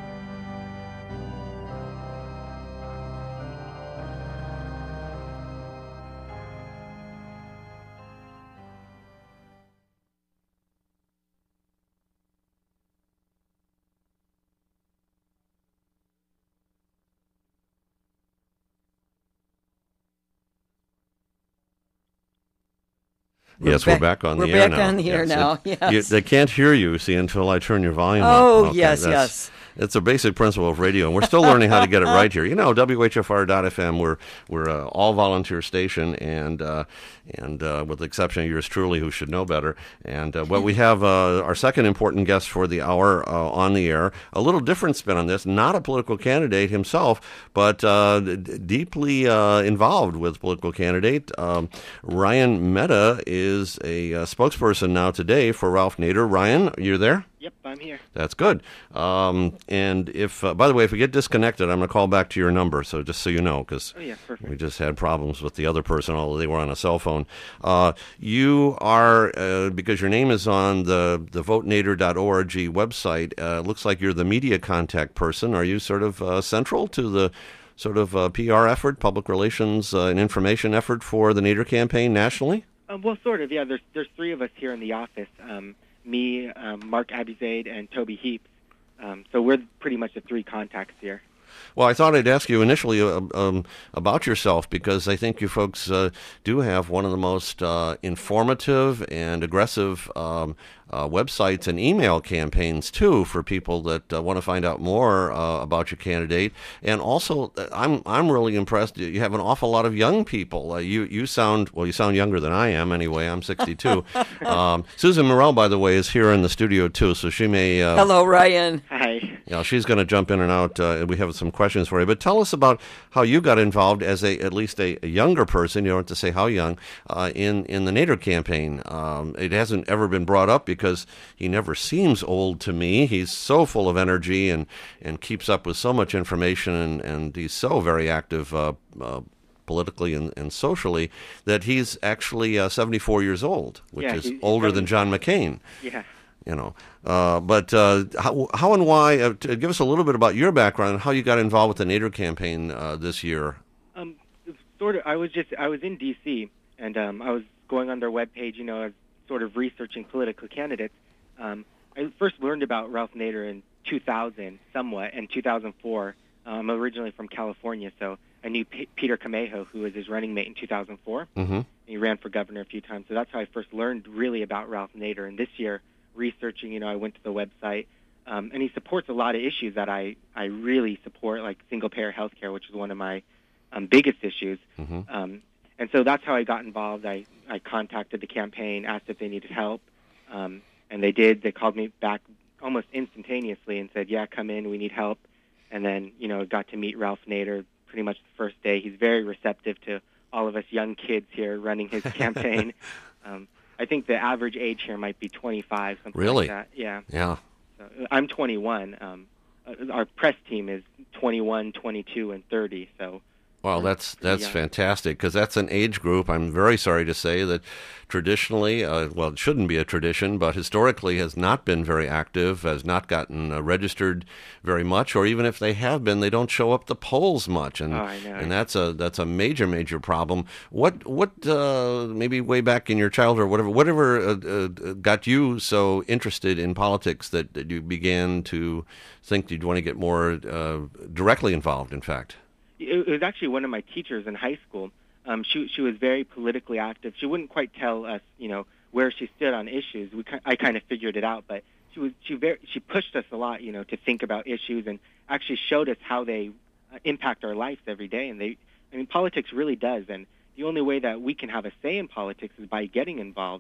Speaker 2: We're yes, back, we're back on
Speaker 5: we're
Speaker 2: the air
Speaker 5: now.
Speaker 2: We're
Speaker 5: back on the air
Speaker 2: yes,
Speaker 5: now,
Speaker 2: it,
Speaker 5: yes.
Speaker 2: You, they can't hear you, see, until I turn your volume
Speaker 5: oh,
Speaker 2: up.
Speaker 5: Oh,
Speaker 2: okay,
Speaker 5: yes,
Speaker 2: that's,
Speaker 5: yes.
Speaker 2: It's a basic principle of radio, and we're still learning how to get it right here. You know, W H F R dot F M, we're we're an all-volunteer station, and uh, and uh, with the exception of yours truly, who should know better. And uh, well, we have uh, our second important guest for the hour uh, on the air. A little different spin on this, not a political candidate himself, but uh, d- deeply uh, involved with political candidate. Um, Ryan Mehta is a uh, spokesperson now today for Ralph Nader. Ryan, you're there?
Speaker 11: Yep, I'm here.
Speaker 2: That's good. Um, and if, uh, by the way, if we get disconnected, I'm going to call back to your number. So just so you know, because
Speaker 11: oh, yeah,
Speaker 2: we just had problems with the other person, although they were on a cell phone. Uh, you are, uh, because your name is on the, the vote nader dot org website, uh, looks like you're the media contact person. Are you sort of uh, central to the sort of uh, P R effort, public relations uh, and information effort for the Nader campaign nationally?
Speaker 11: Um, well, sort of, yeah. There's, there's three of us here in the office. Um, me, um, Mark Abizade, and Toby Heaps. Um, so we're pretty much the three contacts here.
Speaker 2: Well, I thought I'd ask you initially uh, um, about yourself, because I think you folks uh, do have one of the most uh, informative and aggressive um, uh, websites and email campaigns, too, for people that uh, want to find out more uh, about your candidate. And also, I'm I'm really impressed. You have an awful lot of young people. Uh, you, you sound, well, you sound younger than I am anyway. I'm sixty-two. um, Susan Morrell, by the way, is here in the studio, too, so she may... Uh,
Speaker 5: Hello, Ryan.
Speaker 11: Hi.
Speaker 2: You know, she's going to jump in and out. Uh, we have some questions for you. But tell us about how you got involved as a at least a, a younger person, you don't have to say how young, uh, in, in the Nader campaign. Um, it hasn't ever been brought up because he never seems old to me. He's so full of energy and, and keeps up with so much information, and, and he's so very active uh, uh, politically and, and socially that he's actually uh, seventy-four years old, which
Speaker 11: yeah,
Speaker 2: is
Speaker 11: he's
Speaker 2: older
Speaker 11: seventy.
Speaker 2: than John McCain.
Speaker 11: Yeah.
Speaker 2: You know, uh, but uh, how, how and why? Uh, to give us a little bit about your background and how you got involved with the Nader campaign uh, this year.
Speaker 11: Um, sort of. I was just I was in D C and um, I was going on their webpage. You know, sort of researching political candidates. Um, I first learned about Ralph Nader in two thousand, somewhat, in two thousand four. Um, I'm originally from California, so I knew P- Peter Camejo, who was his running mate in two thousand four.
Speaker 2: Mm-hmm.
Speaker 11: And he ran for governor a few times, so that's how I first learned really about Ralph Nader. And this year, researching, you know, I went to the website, um, and he supports a lot of issues that I, I really support, like single-payer health care, which is one of my um, biggest issues.
Speaker 2: Mm-hmm.
Speaker 11: Um, and so that's how I got involved. I, I contacted the campaign, asked if they needed help, um, and they did. They called me back almost instantaneously and said, yeah, come in, we need help. And then, you know, got to meet Ralph Nader pretty much the first day. He's very receptive to all of us young kids here running his campaign. Um, I think the average age here might be twenty-five, something
Speaker 2: really?
Speaker 11: like that. Yeah.
Speaker 2: Yeah.
Speaker 11: So, I'm twenty-one. Um, our press team is twenty-one, twenty-two, and thirty. So.
Speaker 2: Well, that's that's young. Fantastic, because that's an age group, I'm very sorry to say, that traditionally, uh, well, it shouldn't be a tradition, but historically has not been very active, has not gotten uh, registered very much, or even if they have been, they don't show up the polls much, and
Speaker 11: oh, I know.
Speaker 2: and that's a that's a major major problem. What what uh, maybe way back in your childhood, or whatever whatever uh, uh, got you so interested in politics that, that you began to think you'd want to get more uh, directly involved? In fact.
Speaker 11: It was actually one of my teachers in high school. Um, she she was very politically active. She wouldn't quite tell us, you know, where she stood on issues. We I kind of figured it out, but she was she very she pushed us a lot, you know, to think about issues, and actually showed us how they uh, impact our lives every day. And they, I mean, politics really does. And the only way that we can have a say in politics is by getting involved.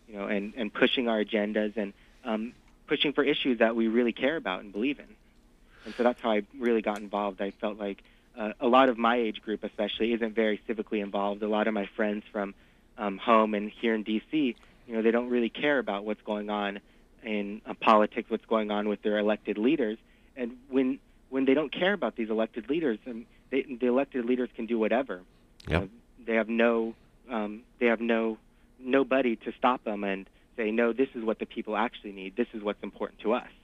Speaker 11: you know, and, and pushing our agendas and um, pushing for issues that we really care about and believe in. And so that's how I really got involved. I felt like uh, a lot of my age group especially isn't very civically involved. A lot of my friends from um, home and here in D C, you know, they don't really care about what's going on in uh, politics, what's going on with their elected leaders. And when when they don't care about these elected leaders, um, they, the elected leaders can do whatever.
Speaker 2: Yep.
Speaker 11: Uh, they have no um, they have no nobody to stop them and say, no, this is what the people actually need. This is what's important to us.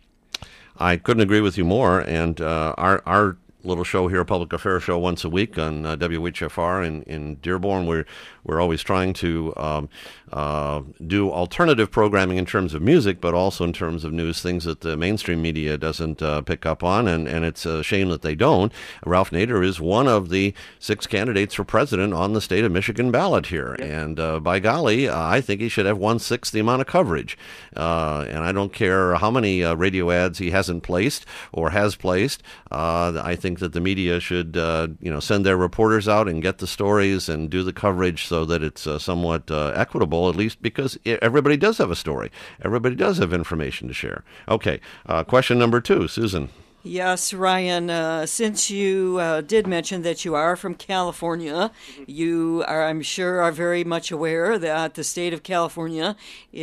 Speaker 2: I couldn't agree with you more. And uh, our our little show here, a public affairs show once a week on uh, W H F R in, in Dearborn, we're we're always trying to um, uh, do alternative programming in terms of music, but also in terms of news, things that the mainstream media doesn't uh, pick up on, and, and it's a shame that they don't. Ralph Nader is one of the six candidates for president on the state of Michigan ballot here, yep. and uh, by golly, uh, I think he should have one-sixth the amount of coverage, uh, and I don't care how many uh, radio ads he hasn't placed or has placed. Uh, I think that the media should, uh, you know, send their reporters out and get the stories and do the coverage so that it's uh, somewhat uh, equitable, at least because everybody does have a story. Everybody does have information to share. Okay, uh, question number two, Susan.
Speaker 5: Yes, Ryan, uh, since you uh, did mention that you are from California, you are, I'm sure, are very much aware that the state of California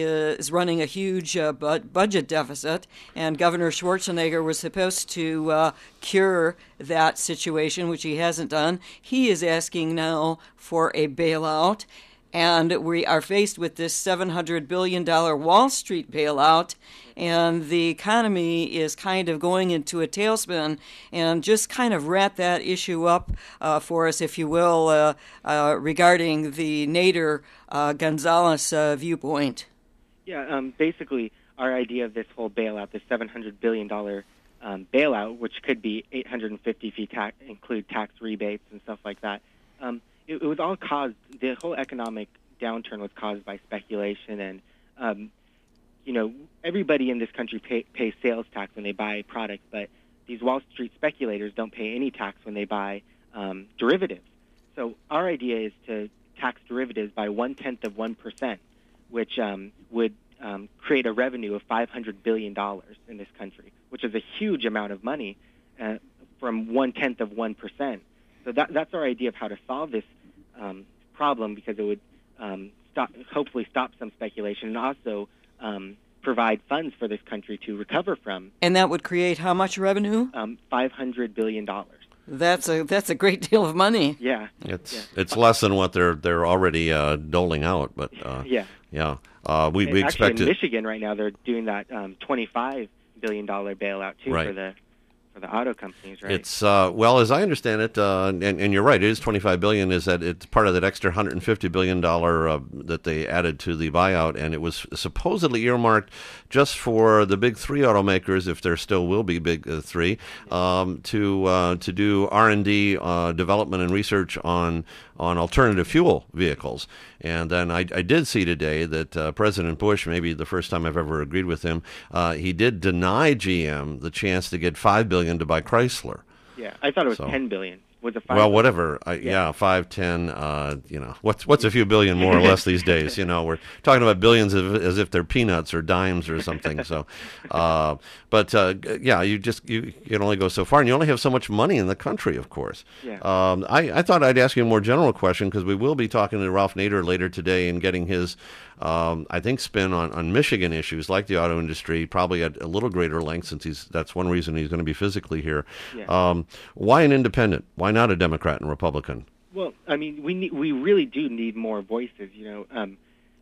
Speaker 5: is running a huge uh, bu- budget deficit, and Governor Schwarzenegger was supposed to uh, cure that situation, which he hasn't done. He is asking now for a bailout, and we are faced with this seven hundred billion dollars Wall Street bailout, and the economy is kind of going into a tailspin. And just kind of wrap that issue up uh, for us, if you will, uh, uh, regarding the Nader uh, Gonzalez uh, viewpoint.
Speaker 11: Yeah, um, basically, our idea of this whole bailout, this seven hundred billion dollars um, bailout, which could be eight hundred fifty if you ta- include tax rebates and stuff like that, um, it, it was all caused, the whole economic downturn was caused by speculation, and um, you know, everybody in this country pay, pays sales tax when they buy products, but these Wall Street speculators don't pay any tax when they buy um, derivatives. So our idea is to tax derivatives by one-tenth of one percent, which um, would um, create a revenue of five hundred billion dollars in this country, which is a huge amount of money uh, from one-tenth of one percent. So that, that's our idea of how to solve this um, problem, because it would um, stop, hopefully stop some speculation and also um, provide funds for this country to recover from.
Speaker 5: And that would create how much revenue?
Speaker 11: Um, five hundred billion dollars.
Speaker 5: That's a that's a great deal of money.
Speaker 11: Yeah,
Speaker 2: it's
Speaker 11: yeah.
Speaker 2: it's less than what they're they're already uh, doling out, but uh,
Speaker 11: yeah,
Speaker 2: yeah. Uh, we we
Speaker 11: actually
Speaker 2: expect
Speaker 11: in
Speaker 2: it.
Speaker 11: Michigan right now they're doing that um, twenty-five billion dollars bailout too
Speaker 2: right.
Speaker 11: for the for the auto companies, right?
Speaker 2: It's uh, well, as I understand it, uh, and, and you're right, it is twenty-five billion dollars. Is that it's part of that extra one hundred fifty billion dollars uh, that they added to the buyout, and it was supposedly earmarked just for the big three automakers, if there still will be big uh, three, um, to uh, to do R and D uh, development and research on on alternative fuel vehicles. And then I, I did see today that uh, President Bush, maybe the first time I've ever agreed with him, uh, he did deny G M the chance to get five billion dollars to buy Chrysler.
Speaker 11: Yeah, I thought it was
Speaker 2: So-
Speaker 11: ten billion. Was it five?
Speaker 2: Well,
Speaker 11: billion?
Speaker 2: whatever. I, yeah. yeah, five, ten. Uh, you know, what's what's a few billion more or less these days? You know, we're talking about billions of, as if they're peanuts or dimes or something. So, uh, but uh, yeah, you just you, you can only go so far, and you only have so much money in the country, of course.
Speaker 11: Yeah.
Speaker 2: Um, I, I thought I'd ask you a more general question, because we will be talking to Ralph Nader later today and getting his, um, I think, spin on, on Michigan issues like the auto industry, probably at a little greater length, since he's that's one reason he's going to be physically here.
Speaker 11: Yeah.
Speaker 2: Um, why an independent? Why not a Democrat and Republican?
Speaker 11: Well, I mean, we need, we really do need more voices. You know, um,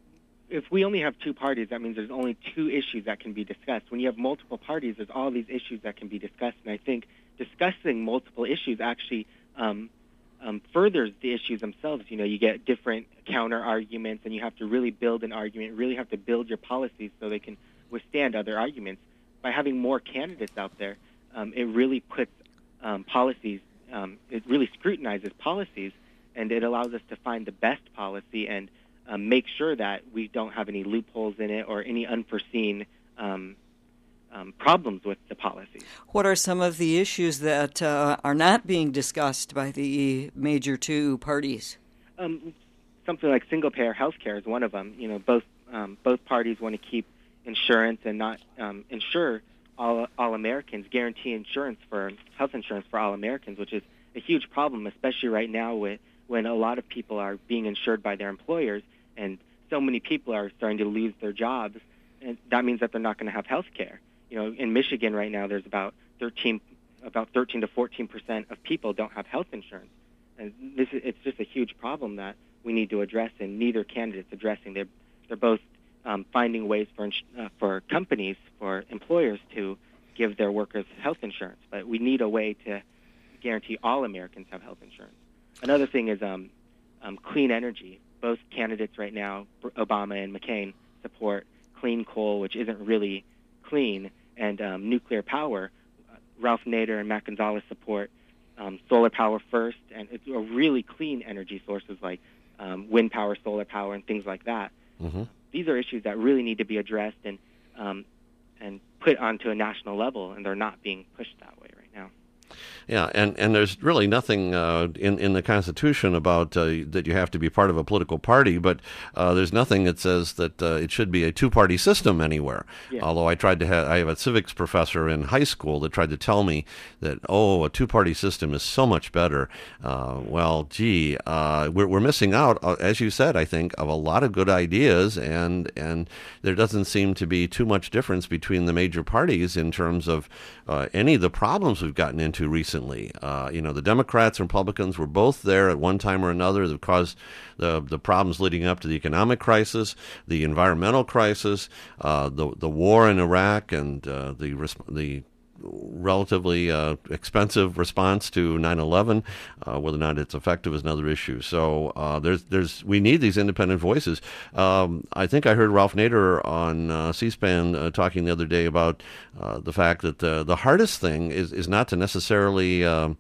Speaker 11: if we only have two parties, that means there's only two issues that can be discussed. When you have multiple parties, there's all these issues that can be discussed. And I think discussing multiple issues actually um, um, furthers the issues themselves. You know, you get different counter arguments, and you have to really build an argument. Really have to build your policies so they can withstand other arguments. By having more candidates out there, um, it really puts um, policies. Um, it really scrutinizes policies, and it allows us to find the best policy and um, make sure that we don't have any loopholes in it or any unforeseen um, um, problems with the policy.
Speaker 5: What are some of the issues that uh, are not being discussed by the major two parties?
Speaker 11: Um, something like single-payer health care is one of them. You know, both um, both parties want to keep insurance and not um, insure all all Americans, guarantee insurance for health insurance for all Americans, which is a huge problem, especially right now with when a lot of people are being insured by their employers, and so many people are starting to lose their jobs, and that means that they're not going to have health care. You know, in Michigan right now, there's about thirteen, about thirteen to fourteen percent of people don't have health insurance, and this is, it's just a huge problem that we need to address, and neither candidate's addressing. They're they're both um, finding ways for ins- uh, for companies, for employers to give their workers health insurance, but we need a way to guarantee all Americans have health insurance. Another thing is um, um, clean energy. Both candidates right now, Obama and McCain, support clean coal, which isn't really clean, and um, nuclear power. Uh, Ralph Nader and Matt Gonzalez support um, solar power first, and it's a really clean energy sources like um, wind power, solar power, and things like that.
Speaker 2: Mm-hmm.
Speaker 11: These are issues that really need to be addressed and um, and put onto a national level, and they're not being pushed that way right now.
Speaker 2: Yeah, and, and there's really nothing uh, in in the Constitution about uh, that you have to be part of a political party, but uh, there's nothing that says that uh, it should be a two-party system anywhere.
Speaker 11: Yeah.
Speaker 2: Although I tried to have, I have a civics professor in high school that tried to tell me that, oh, a two-party system is so much better. Uh, well, gee, uh, we're we're missing out, uh, as you said, I think, of a lot of good ideas, and and there doesn't seem to be too much difference between the major parties in terms of uh, any of the problems we've gotten into recently. Uh, you know, the Democrats and Republicans were both there at one time or another that caused the the problems leading up to the economic crisis, the environmental crisis, uh, the the war in Iraq, and uh, the the relatively uh, expensive response to nine eleven. Uh, whether or not it's effective is another issue. So uh, there's there's we need these independent voices. Um, I think I heard Ralph Nader on uh, C-SPAN uh, talking the other day about uh, the fact that uh, the hardest thing is is not to necessarily um,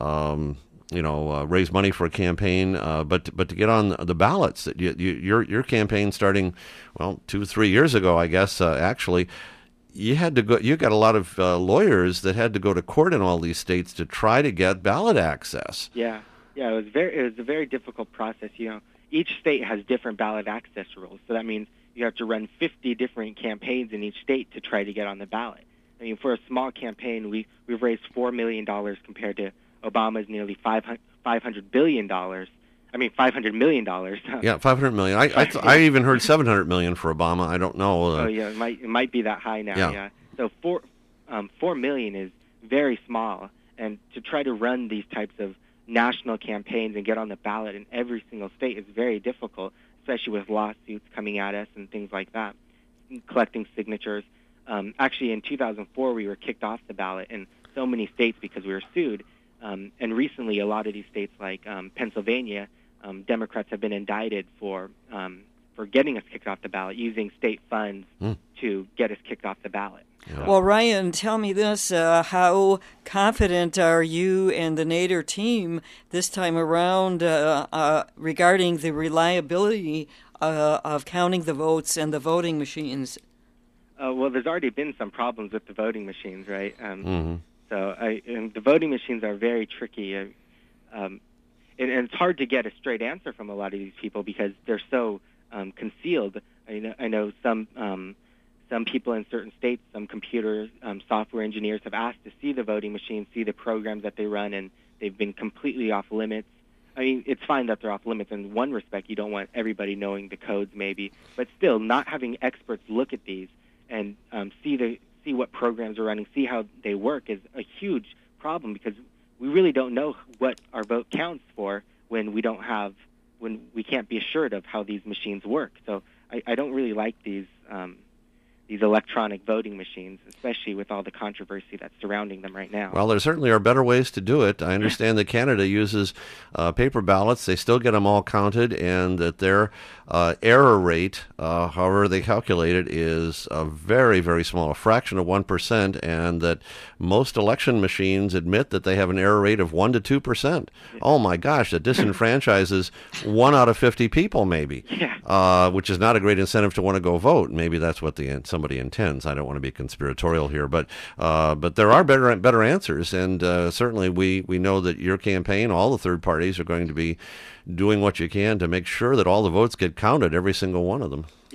Speaker 2: um, you know, uh, raise money for a campaign, uh, but but to get on the ballots. That you, you, your your campaign starting well two three years ago, I guess uh, actually. You had to go. You got a lot of uh, lawyers that had to go to court in all these states to try to get ballot access.
Speaker 11: Yeah, yeah. It was very. It was a very difficult process. You know, each state has different ballot access rules, so that means you have to run fifty different campaigns in each state to try to get on the ballot. I mean, for a small campaign, we we've raised four million dollars compared to Obama's nearly five hundred billion dollars. I mean, five hundred million dollars.
Speaker 2: Yeah, five hundred million dollars. I, I, th- I even heard seven hundred million dollars for Obama. I don't know. Uh,
Speaker 11: oh, yeah, it might, it might be that high now,
Speaker 2: yeah.
Speaker 11: yeah. So four, um, four million dollars is very small, and to try to run these types of national campaigns and get on the ballot in every single state is very difficult, especially with lawsuits coming at us and things like that, collecting signatures. Um, actually, in two thousand four, we were kicked off the ballot in so many states because we were sued. Um, and recently, a lot of these states, like um, Pennsylvania, um, Democrats have been indicted for um, for getting us kicked off the ballot, using state funds mm. to get us kicked off the ballot.
Speaker 5: Yeah. Well, Ryan, tell me this. Uh, how confident are you and the Nader team this time around uh, uh, regarding the reliability uh, of counting the votes and the voting machines?
Speaker 11: Uh, well, there's already been some problems with the voting machines, right? Um,
Speaker 2: mm-hmm.
Speaker 11: So I, and the voting machines are very tricky, uh, um, and, and it's hard to get a straight answer from a lot of these people because they're so um, concealed. I know, I know some um, some people in certain states, some computer um, software engineers have asked to see the voting machines, see the programs that they run, and they've been completely off limits. I mean, it's fine that they're off limits in one respect. You don't want everybody knowing the codes, maybe, but still, not having experts look at these and um, see the see what programs are running, see how they work is a huge problem because we really don't know what our vote counts for when we don't have, when we can't be assured of how these machines work. So I, I don't really like these um, these electronic voting machines, especially with all the controversy that's surrounding them right now.
Speaker 2: Well, there certainly are better ways to do it. I understand that Canada uses uh, paper ballots. They still get them all counted, and that their uh, error rate, uh, however they calculate it, is a very, very small, a fraction of one percent, and that most election machines admit that they have an error rate of one to two percent. Oh, my gosh, that disenfranchises one out of fifty people, maybe,
Speaker 11: yeah.
Speaker 2: uh, which is not a great incentive to want to go vote. Maybe that's what the somebody intends. I don't want to be conspiratorial here, but uh, but there are better better answers, and uh, certainly we, we know that your campaign, all the third parties, are going to be doing what you can to make sure that all the votes get counted, every single one of them.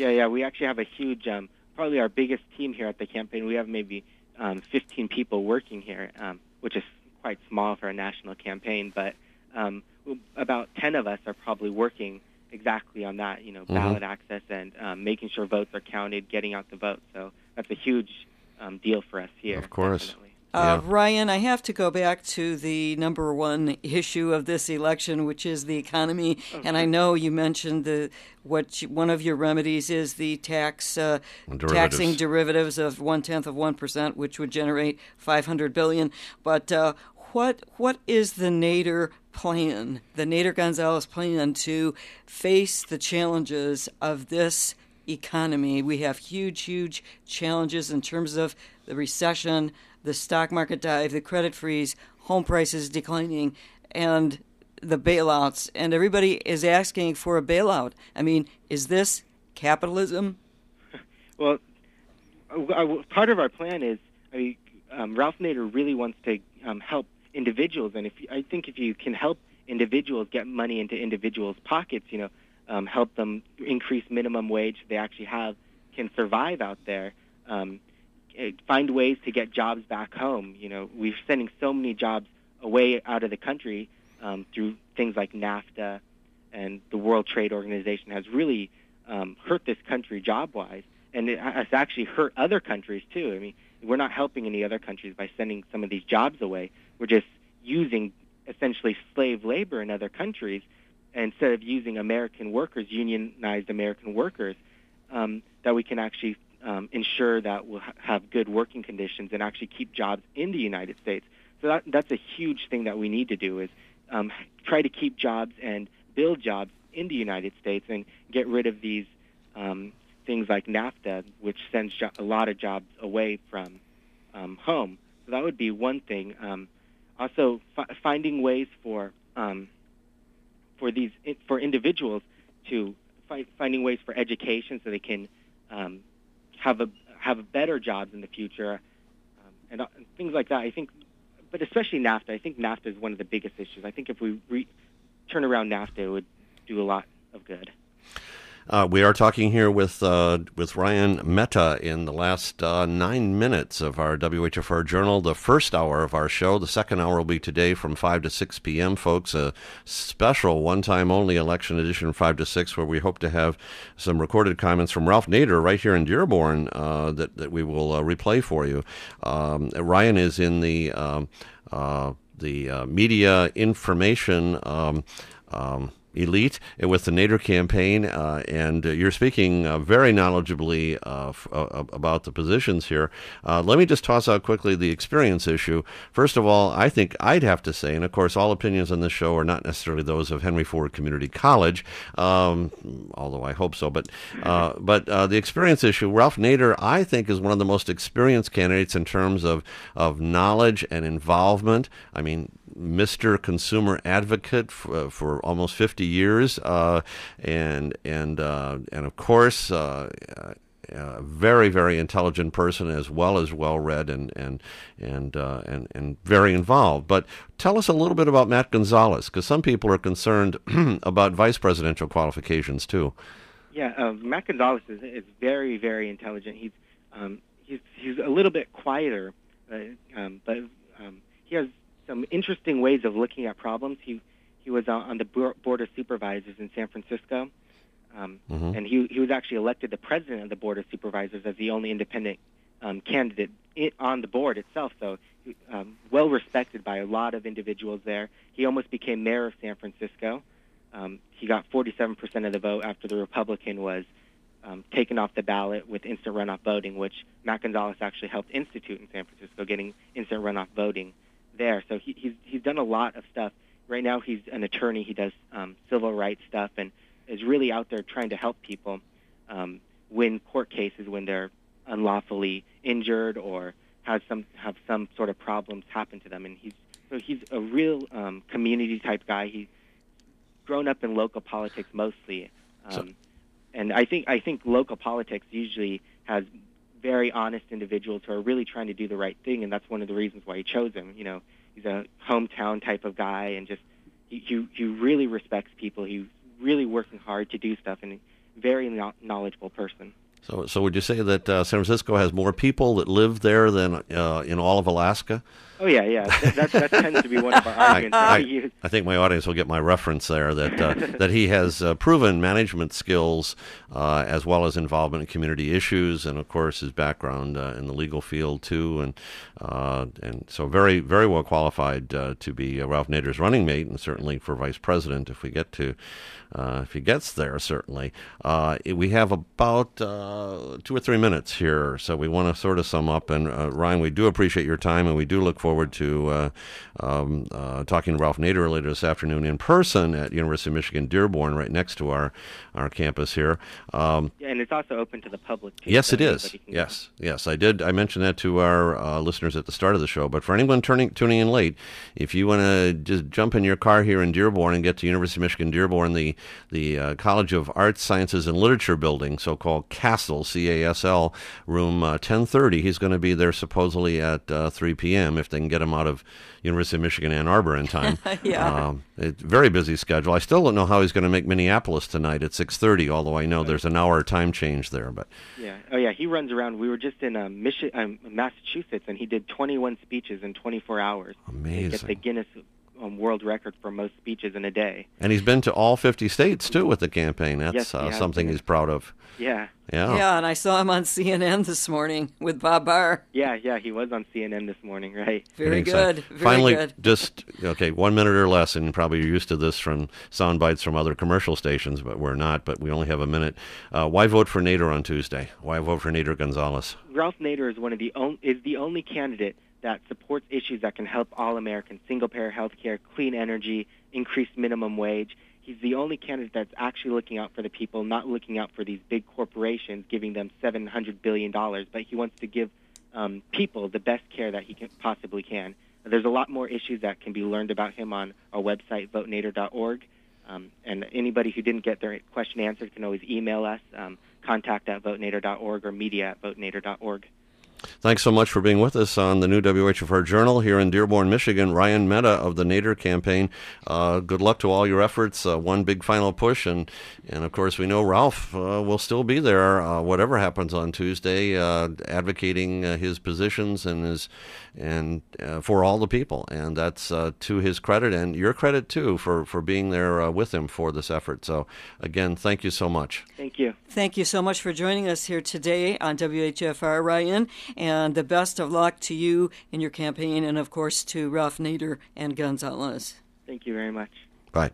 Speaker 11: Yeah, yeah. We actually have a huge, um, probably our biggest team here at the campaign. We have maybe um, fifteen people working here, um, which is quite small for a national campaign. But um, about ten of us are probably working exactly on that, you know,
Speaker 2: Mm-hmm.
Speaker 11: ballot access and um, making sure votes are counted, getting out the vote. So that's a huge um, deal for us here.
Speaker 2: Of course.
Speaker 11: Definitely.
Speaker 5: Uh, Ryan, I have to go back to the number one issue of this election, which is the economy.
Speaker 11: Okay.
Speaker 5: And I know you mentioned the what you, one of your remedies is the tax uh,
Speaker 2: Derivatives.
Speaker 5: taxing derivatives of one tenth of one percent, which would generate five hundred billion. But uh, what what is the Nader plan, the Nader Gonzalez plan to face the challenges of this economy? We have huge, huge challenges in terms of the recession, the stock market dive, the credit freeze, home prices declining, and the bailouts. And everybody is asking for a bailout. I mean, is this capitalism?
Speaker 11: Well, uh, part of our plan is, I mean, um, Ralph Nader really wants to um, help individuals, and if I think if you can help individuals get money into individuals' pockets, you know, um, help them increase minimum wage so they actually have can survive out there. Um, find ways to get jobs back home. You know, we're sending so many jobs away out of the country um, through things like NAFTA, and the World Trade Organization has really um, hurt this country job-wise, and it has actually hurt other countries too. I mean, we're not helping any other countries by sending some of these jobs away. We're just using essentially slave labor in other countries instead of using American workers, unionized American workers, um, that we can actually Um, ensure that we'll ha- have good working conditions and actually keep jobs in the United States. So that, that's a huge thing that we need to do is um, try to keep jobs and build jobs in the United States and get rid of these um, things like NAFTA, which sends jo- a lot of jobs away from um, home. So that would be one thing. Um, also, fi- finding ways for um, for these for individuals to fi- finding ways for education so they can um, have a have a better jobs in the future, um, and, uh, and things like that. I think, but especially NAFTA. I think NAFTA is one of the biggest issues. I think if we re- turn around NAFTA, it would do a lot of good.
Speaker 2: Uh, we are talking here with uh, with Ryan Mehta in the last uh, nine minutes of our W H F R Journal, the first hour of our show. The second hour will be today from five to six p.m., folks. A special one-time-only election edition, five to six, where we hope to have some recorded comments from Ralph Nader right here in Dearborn uh, that, that we will uh, replay for you. Um, Ryan is in the, um, uh, the uh, media information um, um elite with the Nader campaign, uh, and uh, you're speaking uh, very knowledgeably uh, f- uh, about the positions here. Uh, let me just toss out quickly the experience issue. First of all, I think I'd have to say, and of course all opinions on this show are not necessarily those of Henry Ford Community College, um, although I hope so, but uh, but uh, the experience issue, Ralph Nader, I think, is one of the most experienced candidates in terms of, of knowledge and involvement. I mean, Mister Consumer Advocate for, for almost fifty years, uh, and and uh, and of course, uh, a very very intelligent person as well as well read and and and uh, and and very involved. But tell us a little bit about Matt Gonzalez, because some people are concerned about vice presidential qualifications too.
Speaker 11: Yeah, uh, Matt Gonzalez is, is very very intelligent. He's um, he's he's a little bit quieter, uh, um, but um, he has some interesting ways of looking at problems. He he was on the Board of Supervisors in San Francisco, um,
Speaker 2: mm-hmm.
Speaker 11: and he he was actually elected the president of the Board of Supervisors as the only independent um, candidate it, on the board itself. So um, well respected by a lot of individuals there. He almost became mayor of San Francisco. Um, he got forty-seven percent of the vote after the Republican was um, taken off the ballot with instant runoff voting, which Matt Gonzalez actually helped institute in San Francisco, getting instant runoff voting there. So he, he's he's done a lot of stuff. Right now he's an attorney. He does um, civil rights stuff and is really out there trying to help people um, win court cases when they're unlawfully injured or has some have some sort of problems happen to them. And he's so he's a real um, community type guy. He's grown up in local politics mostly, um,
Speaker 2: so,
Speaker 11: and I think I think local politics usually has very honest individuals who are really trying to do the right thing, and that's one of the reasons why he chose him. You know, he's a hometown type of guy, and just he he, he really respects people. He's really working hard to do stuff, and very no- knowledgeable person.
Speaker 2: So, so would you say that uh, San Francisco has more people that live there than uh, in all of Alaska?
Speaker 11: Oh, yeah, yeah. That, that, that tends to be one of our arguments
Speaker 2: I,
Speaker 11: that
Speaker 2: I,
Speaker 11: we use.
Speaker 2: I think my audience will get my reference there, that uh, that he has uh, proven management skills uh, as well as involvement in community issues, and, of course, his background uh, in the legal field, too. And uh, and so very, very well qualified uh, to be uh, Ralph Nader's running mate, and certainly for vice president if we get to, uh, if he gets there, certainly. Uh, we have about uh, two or three minutes here, so we want to sort of sum up. And, uh, Ryan, we do appreciate your time, and we do look forward to uh, um, uh, talking to Ralph Nader later this afternoon in person at University of Michigan Dearborn, right next to our, our campus here. Um,
Speaker 11: Yeah, and it's also open to the public, too.
Speaker 2: yes,
Speaker 11: so
Speaker 2: it is.
Speaker 11: anybody can
Speaker 2: Yes, yes, I did. I mentioned that to our uh, listeners at the start of the show. But for anyone turning, tuning in late, if you want to just jump in your car here in Dearborn and get to University of Michigan Dearborn, the the uh, College of Arts, Sciences, and Literature building, so-called CASL, C A S L, room uh, ten thirty. He's going to be there supposedly at uh, three p.m. if they can get him out of University of Michigan Ann Arbor in time.
Speaker 5: Yeah.
Speaker 2: Um, it's a very busy schedule. I still don't know how he's going to make Minneapolis tonight at six thirty, although I know there's an hour time change there. But
Speaker 11: Yeah. Oh, yeah. He runs around. We were just in um, Michi- um, Massachusetts, and he did twenty-one speeches in twenty-four hours.
Speaker 2: Amazing.
Speaker 11: He gets the Guinness um, World Record for most speeches in a day.
Speaker 2: And he's been to all fifty states, too, with the campaign. That's
Speaker 11: Yes, he
Speaker 2: uh,
Speaker 11: has
Speaker 2: something
Speaker 11: been.
Speaker 2: he's proud of.
Speaker 11: Yeah.
Speaker 2: Yeah.
Speaker 5: Yeah, and I saw him on C N N this morning with Bob Barr.
Speaker 11: Yeah, yeah. He was on C N N this morning, right?
Speaker 5: Very
Speaker 2: Pretty
Speaker 5: good.
Speaker 2: exciting.
Speaker 5: Very
Speaker 2: Finally,
Speaker 5: good.
Speaker 2: just, okay, one minute or less, and probably you're used to this from sound bites from other commercial stations, but we're not, but we only have a minute. Uh, why vote for Nader on Tuesday? Why vote for Nader Gonzalez?
Speaker 11: Ralph Nader is one of the on- is the only candidate that supports issues that can help all Americans: single-payer health care, clean energy, increased minimum wage. He's the only candidate that's actually looking out for the people, not looking out for these big corporations, giving them seven hundred billion dollars. But he wants to give um, people the best care that he can, possibly can. There's a lot more issues that can be learned about him on our website, vote nader dot org. Um, and anybody who didn't get their question answered can always email us, um, contact at vote nader dot org or media at vote nader dot org.
Speaker 2: Thanks so much for being with us on the new W H F R Journal here in Dearborn, Michigan. Ryan Mehta of the Nader campaign. Uh, good luck to all your efforts. Uh, one big final push. And, and of course, we know Ralph uh, will still be there, uh, whatever happens on Tuesday, uh, advocating uh, his positions and his and uh, for all the people. And that's uh, to his credit and your credit, too, for, for being there uh, with him for this effort. So, again, thank you so much.
Speaker 11: Thank you.
Speaker 5: Thank you so much for joining us here today on W H F R, Ryan. And the best of luck to you in your campaign, and, of course, to Ralph Nader and Gonzalez.
Speaker 11: Thank you very much.
Speaker 2: Bye.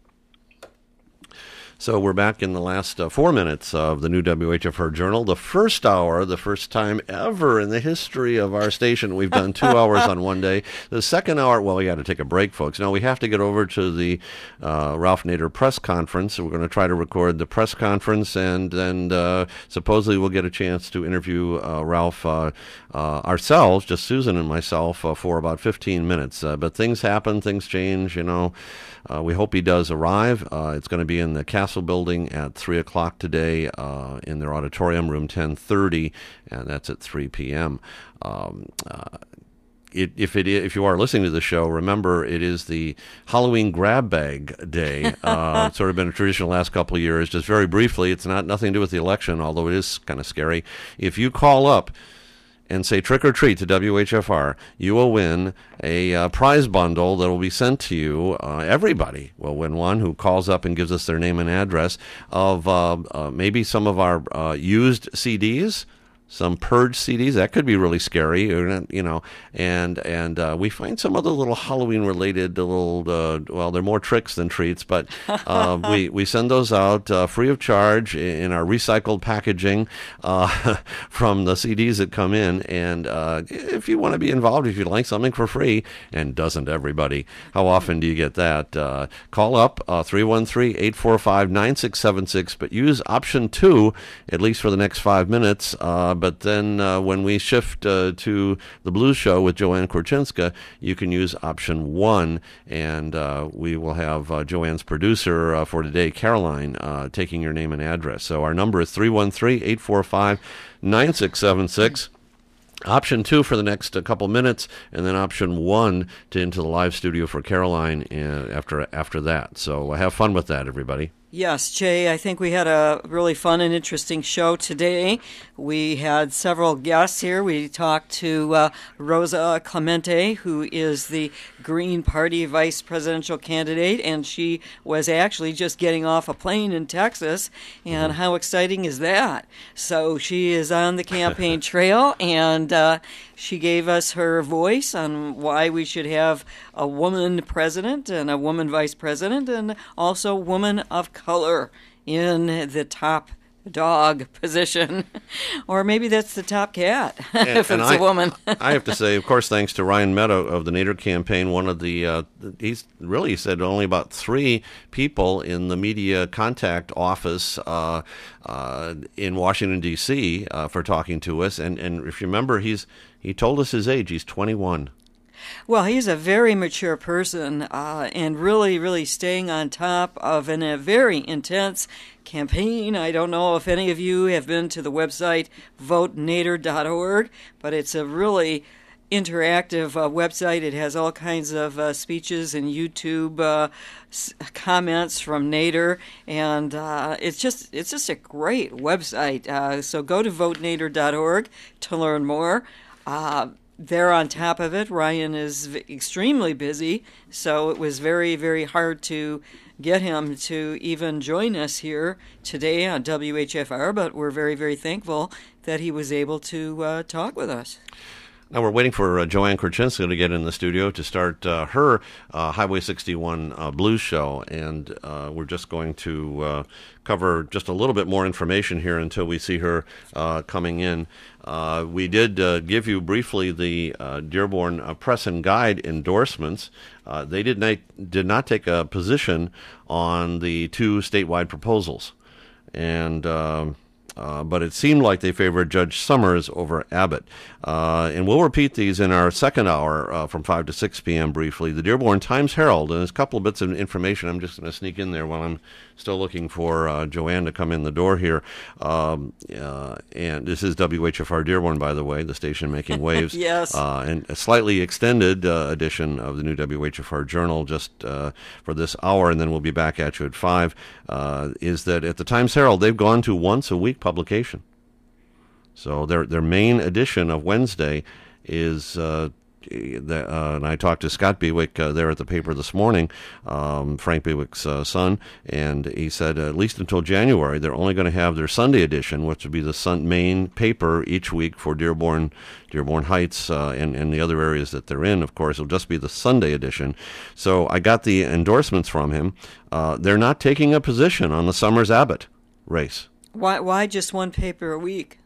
Speaker 2: So we're back in the last uh, four minutes of the new W H F R Journal. The first hour, the first time ever in the history of our station, we've done two hours on one day. The second hour, well, we got to take a break, folks. No, we have to get over to the uh, Ralph Nader press conference. We're going to try to record the press conference, and then uh, supposedly we'll get a chance to interview uh, Ralph uh, uh, ourselves, just Susan and myself, uh, for about fifteen minutes. Uh, but things happen, things change, you know. Uh, we hope he does arrive. Uh, it's going to be in the Castle Building at three o'clock today uh, in their auditorium, room ten thirty, and that's at three p.m. Um, uh, it, if it if you are listening to the show, remember it is the Halloween grab bag day. Uh, it's sort of been a tradition the last couple of years. Just very briefly, it's not nothing to do with the election, although it is kind of scary. If you call up and say trick or treat to W H F R, you will win a uh, prize bundle that will be sent to you. Uh, everybody will win one who calls up and gives us their name and address of uh, uh, maybe some of our uh, used C Ds, some purge C Ds. That could be really scary, you know. And and uh, we find some other little Halloween-related little, uh, well, they're more tricks than treats, but uh, we, we send those out uh, free of charge in our recycled packaging uh, from the C Ds that come in. And uh, if you want to be involved, if you like something for free, and doesn't everybody, how often do you get that? Uh, call up uh, three one three, eight four five, nine six seven six, but use option two, at least for the next five minutes. Uh, but then uh, when we shift uh, to the Blues Show with Joanne Korchinska, you can use option one, and uh, we will have uh, Joanne's producer uh, for today, Caroline, uh, taking your name and address. So our number is three one three, eight four five, nine six seven six. Option two for the next uh, couple minutes, and then option one to into the live studio for Caroline uh, after after that. So uh, have fun with that, everybody.
Speaker 5: Yes, Jay, I think we had a really fun and interesting show today. We had several guests here. We talked to uh, Rosa Clemente, who is the Green Party vice presidential candidate, and she was actually just getting off a plane in Texas. And mm-hmm. how exciting is that? So she is on the campaign trail, and uh, she gave us her voice on why we should have a woman president and a woman vice president, and also woman of color in the top dog position. Or maybe that's the top cat,
Speaker 2: and,
Speaker 5: if
Speaker 2: and
Speaker 5: it's
Speaker 2: I,
Speaker 5: a woman.
Speaker 2: I have to say, of course, thanks to Ryan Meadow of the Nader campaign, one of the, uh, he's really said only about three people in the media contact office uh, uh, in Washington, D C uh, for talking to us. And, and if you remember, he's he told us his age. He's twenty-one.
Speaker 5: Well, he's a very mature person uh, and really, really staying on top of an, a very intense campaign. I don't know if any of you have been to the website vote nader dot org, but it's a really interactive uh, website. It has all kinds of uh, speeches and YouTube uh, s- comments from Nader, and uh, it's just it's just a great website. Uh, so go to vote nader dot org to learn more. Uh, They're on top of it. Ryan is v- extremely busy, so it was very, very hard to get him to even join us here today on W H F R, but we're very, very thankful that he was able to uh, talk with us.
Speaker 2: Now we're waiting for uh, Joanne Korchinska to get in the studio to start uh, her uh, Highway sixty-one uh, blues show, and uh, we're just going to uh, cover just a little bit more information here until we see her uh, coming in. Uh, we did uh, give you briefly the uh, Dearborn uh, Press and Guide endorsements. Uh, they did not, did not take a position on the two statewide proposals, and um, Uh, but it seemed like they favored Judge Summers over Abbott. Uh, and we'll repeat these in our second hour uh, from five to six p.m. briefly. The Dearborn Times-Herald, and there's a couple of bits of information I'm just going to sneak in there while I'm still looking for uh, Joanne to come in the door here. Um, uh, and this is W H F R Dearborn, by the way, the station making waves.
Speaker 5: Yes.
Speaker 2: Uh, and a slightly extended uh, edition of the new W H F R Journal just uh, for this hour, and then we'll be back at you at five, uh, is that at the Times-Herald, they've gone to once a week publication. So their their main edition of Wednesday is, uh, the, uh, and I talked to Scott Bewick uh, there at the paper this morning, um, Frank Bewick's uh, son, and he said uh, at least until January they're only going to have their Sunday edition, which would be the sun, main paper each week for Dearborn, Dearborn Heights, uh, and, and the other areas that they're in. Of course, it'll just be the Sunday edition. So I got the endorsements from him. Uh, they're not taking a position on the Summers-Abbott race.
Speaker 5: Why why just one paper a week?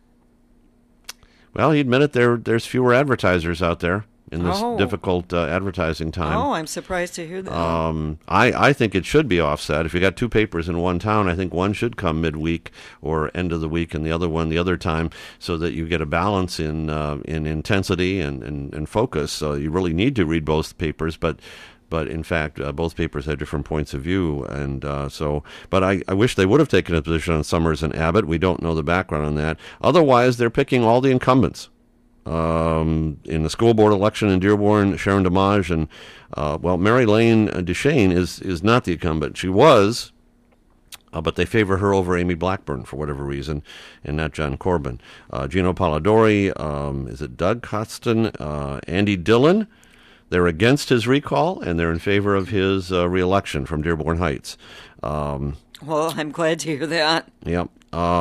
Speaker 2: Well, he admitted there there's fewer advertisers out there in this
Speaker 5: Oh.
Speaker 2: difficult uh, advertising time.
Speaker 5: Oh, I'm surprised to hear that.
Speaker 2: Um, I, I think it should be offset. If you got two papers in one town, I think one should come midweek or end of the week, and the other one the other time, so that you get a balance in uh, in intensity and, and, and focus. So you really need to read both papers, but But in fact, uh, both papers have different points of view, and uh, so. But I, I wish they would have taken a position on Summers and Abbott. We don't know the background on that. Otherwise, they're picking all the incumbents. Um, in the school board election in Dearborn, Sharon DeMage and uh, well, Mary Lane Duchesne is is not the incumbent. She was, uh, but they favor her over Amy Blackburn for whatever reason, and not John Corbin. Uh, Gino Polidori, um, is it Doug Costin, uh, Andy Dillon? They're against his recall, and they're in favor of his uh, reelection from Dearborn Heights. Um,
Speaker 5: well, I'm glad to hear that.
Speaker 2: Yep. Uh,